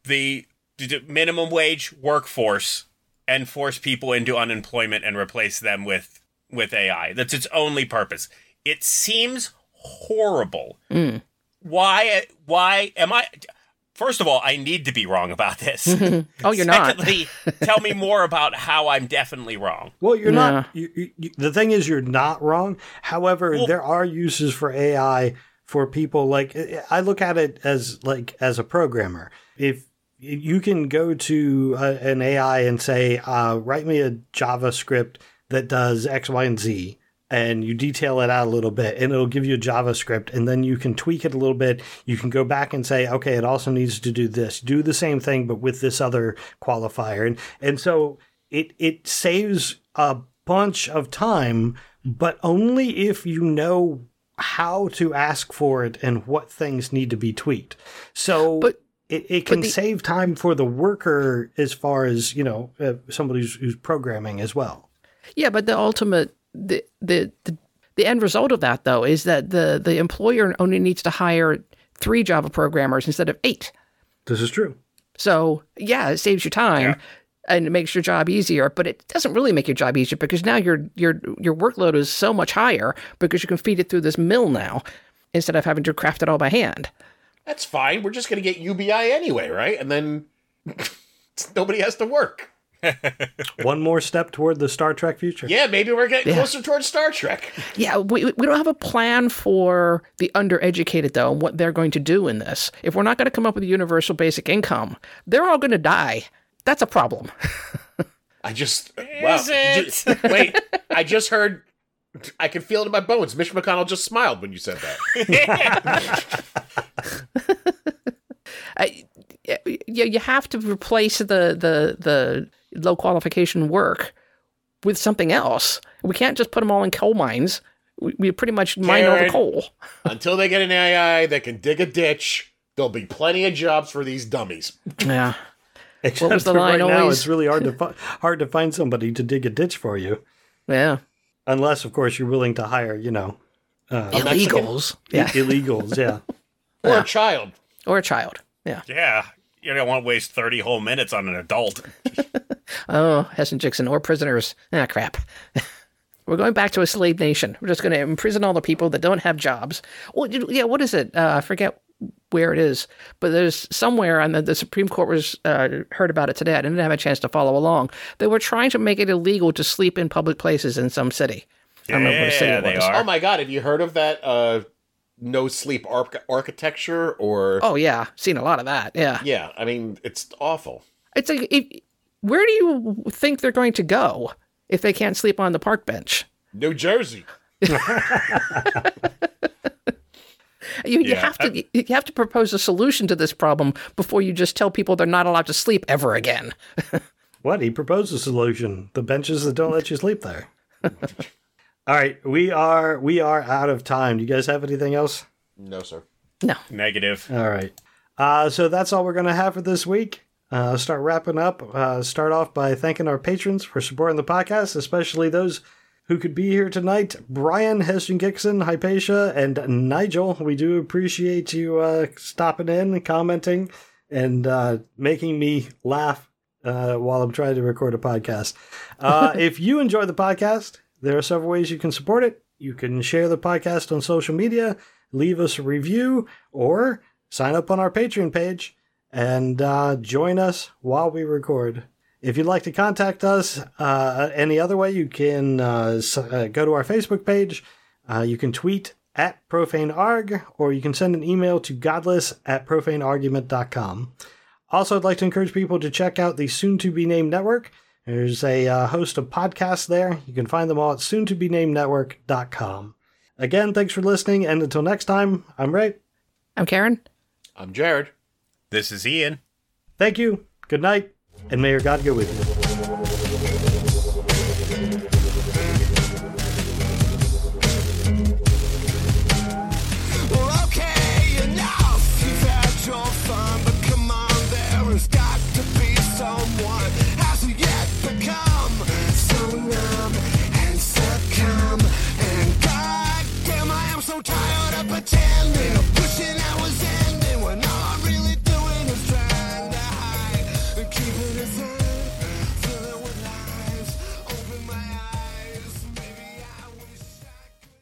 S2: the, the minimum wage workforce and force people into unemployment and replace them with, with A I. That's its only purpose. It seems horrible.
S1: Mm.
S2: Why, why am I... First of all, I need to be wrong about this.
S1: Oh, you're
S2: Secondly, tell me more about how I'm definitely wrong.
S3: Well, you're
S1: Yeah.
S3: not. You, you, the thing is, you're not wrong. However,
S2: Well-
S3: there are uses for A I for people. Like, I look at it as like as a programmer. If you can go to a, an A I and say, uh, "Write me a JavaScript that does X, Y, and Z." And you detail it out a little bit, and it'll give you a JavaScript, and then you can tweak it a little bit. You can go back and say, okay, it also needs to do this. Do the same thing, but with this other qualifier. And and so it it saves a bunch of time, but only if you know how to ask for it and what things need to be tweaked. So
S1: But-
S3: it, it can
S1: the-
S3: save time for the worker as far as, you know, uh, somebody who's, who's programming as well.
S1: Yeah, but the ultimate, the, the the the end result of that, though, is that the the employer only needs to hire three Java programmers instead of eight.
S3: This is true.
S1: So yeah, it saves you time
S2: Yeah.
S1: and it makes your job easier, but it doesn't really make your job easier because now your your your workload is so much higher because you can feed it through this mill now instead of having to craft it all by hand.
S4: That's fine. We're just going to get U B I anyway, right? And then nobody has to work.
S3: One more step toward the Star Trek future.
S4: Yeah, maybe we're getting
S1: Yeah.
S4: closer towards Star Trek.
S1: Yeah, we we don't have a plan for the undereducated, though, and what they're going to do in this. If we're not going to come up with a universal basic income, they're all going to die. That's a problem.
S4: I just... Wow.
S2: Is it?
S4: Ju- Wait, I just heard... I can feel it in my bones. Mitch McConnell just smiled when you said that.
S1: I, yeah, you have to replace the, the the low qualification work with something else. We can't just put them all in coal mines. We, we pretty much mine all the
S4: Jared.
S1: coal.
S4: Until they get an A I that can dig a ditch, there'll be plenty of jobs for these dummies.
S1: Yeah.
S3: Except
S1: was the
S3: for
S1: line
S3: right now,
S1: always?
S3: it's really hard to fi- hard to find somebody to dig a ditch for you,
S1: Yeah.
S3: unless, of course, you're willing to hire, you know, uh,
S4: A Mexican?
S1: Illegals. Yeah.
S3: illegals. Yeah.
S4: Or a child.
S1: Or a child. Yeah.
S2: Yeah, you don't want to waste thirty whole minutes on an adult.
S1: Oh, Hess and Jackson, or prisoners. Ah, crap. We're going back to a slave nation. We're just going to imprison all the people that don't have jobs. Well, you- yeah, what is it? Uh, I forget where it is, but there's somewhere, and the, the Supreme Court was uh, heard about it today. I didn't have a chance to follow along. They were trying to make it illegal to sleep in public places in some city. I don't remember what city
S2: Yeah,
S1: it
S2: they
S1: was.
S2: are.
S4: Oh my god, have you heard of that uh, no sleep arch- architecture? Or
S1: Oh, yeah. Seen a lot of that. Yeah.
S4: yeah, I mean, it's awful.
S1: It's like, if, where do you think they're going to go if they can't sleep on the park bench?
S4: New Jersey.
S1: You, you
S2: Yeah,
S1: have to you have to propose a solution to this problem before you just tell people they're not allowed to sleep ever again.
S3: What? He proposed a solution. The benches that don't let you sleep there. All right. We are we are out of time. Do you guys have anything else?
S4: No, sir.
S1: No.
S2: Negative.
S3: All right. Uh, so that's all we're going to have for this week. Uh, start wrapping up. Uh, start off by thanking our patrons for supporting the podcast, especially those who could be here tonight. Brian, Heston-Gixon, Hypatia, and Nigel. We do appreciate you uh, stopping in and commenting and uh, making me laugh uh, while I'm trying to record a podcast. Uh, if you enjoy the podcast, there are several ways you can support it. You can share the podcast on social media, leave us a review, or sign up on our Patreon page and uh, join us while we record. If you'd like to contact us uh, any other way, you can uh, s- uh, go to our Facebook page. Uh, you can tweet at profanearg, or you can send an email to godless at profaneargument dot com. Also, I'd like to encourage people to check out the soon-to-be-named network. There's a uh, host of podcasts there. You can find them all at soon to be named network dot com. Again, thanks for listening, and until next time, I'm Ray.
S1: I'm Karen.
S4: I'm Jared.
S2: This is Ian.
S3: Thank you, good night, and may your God go with you.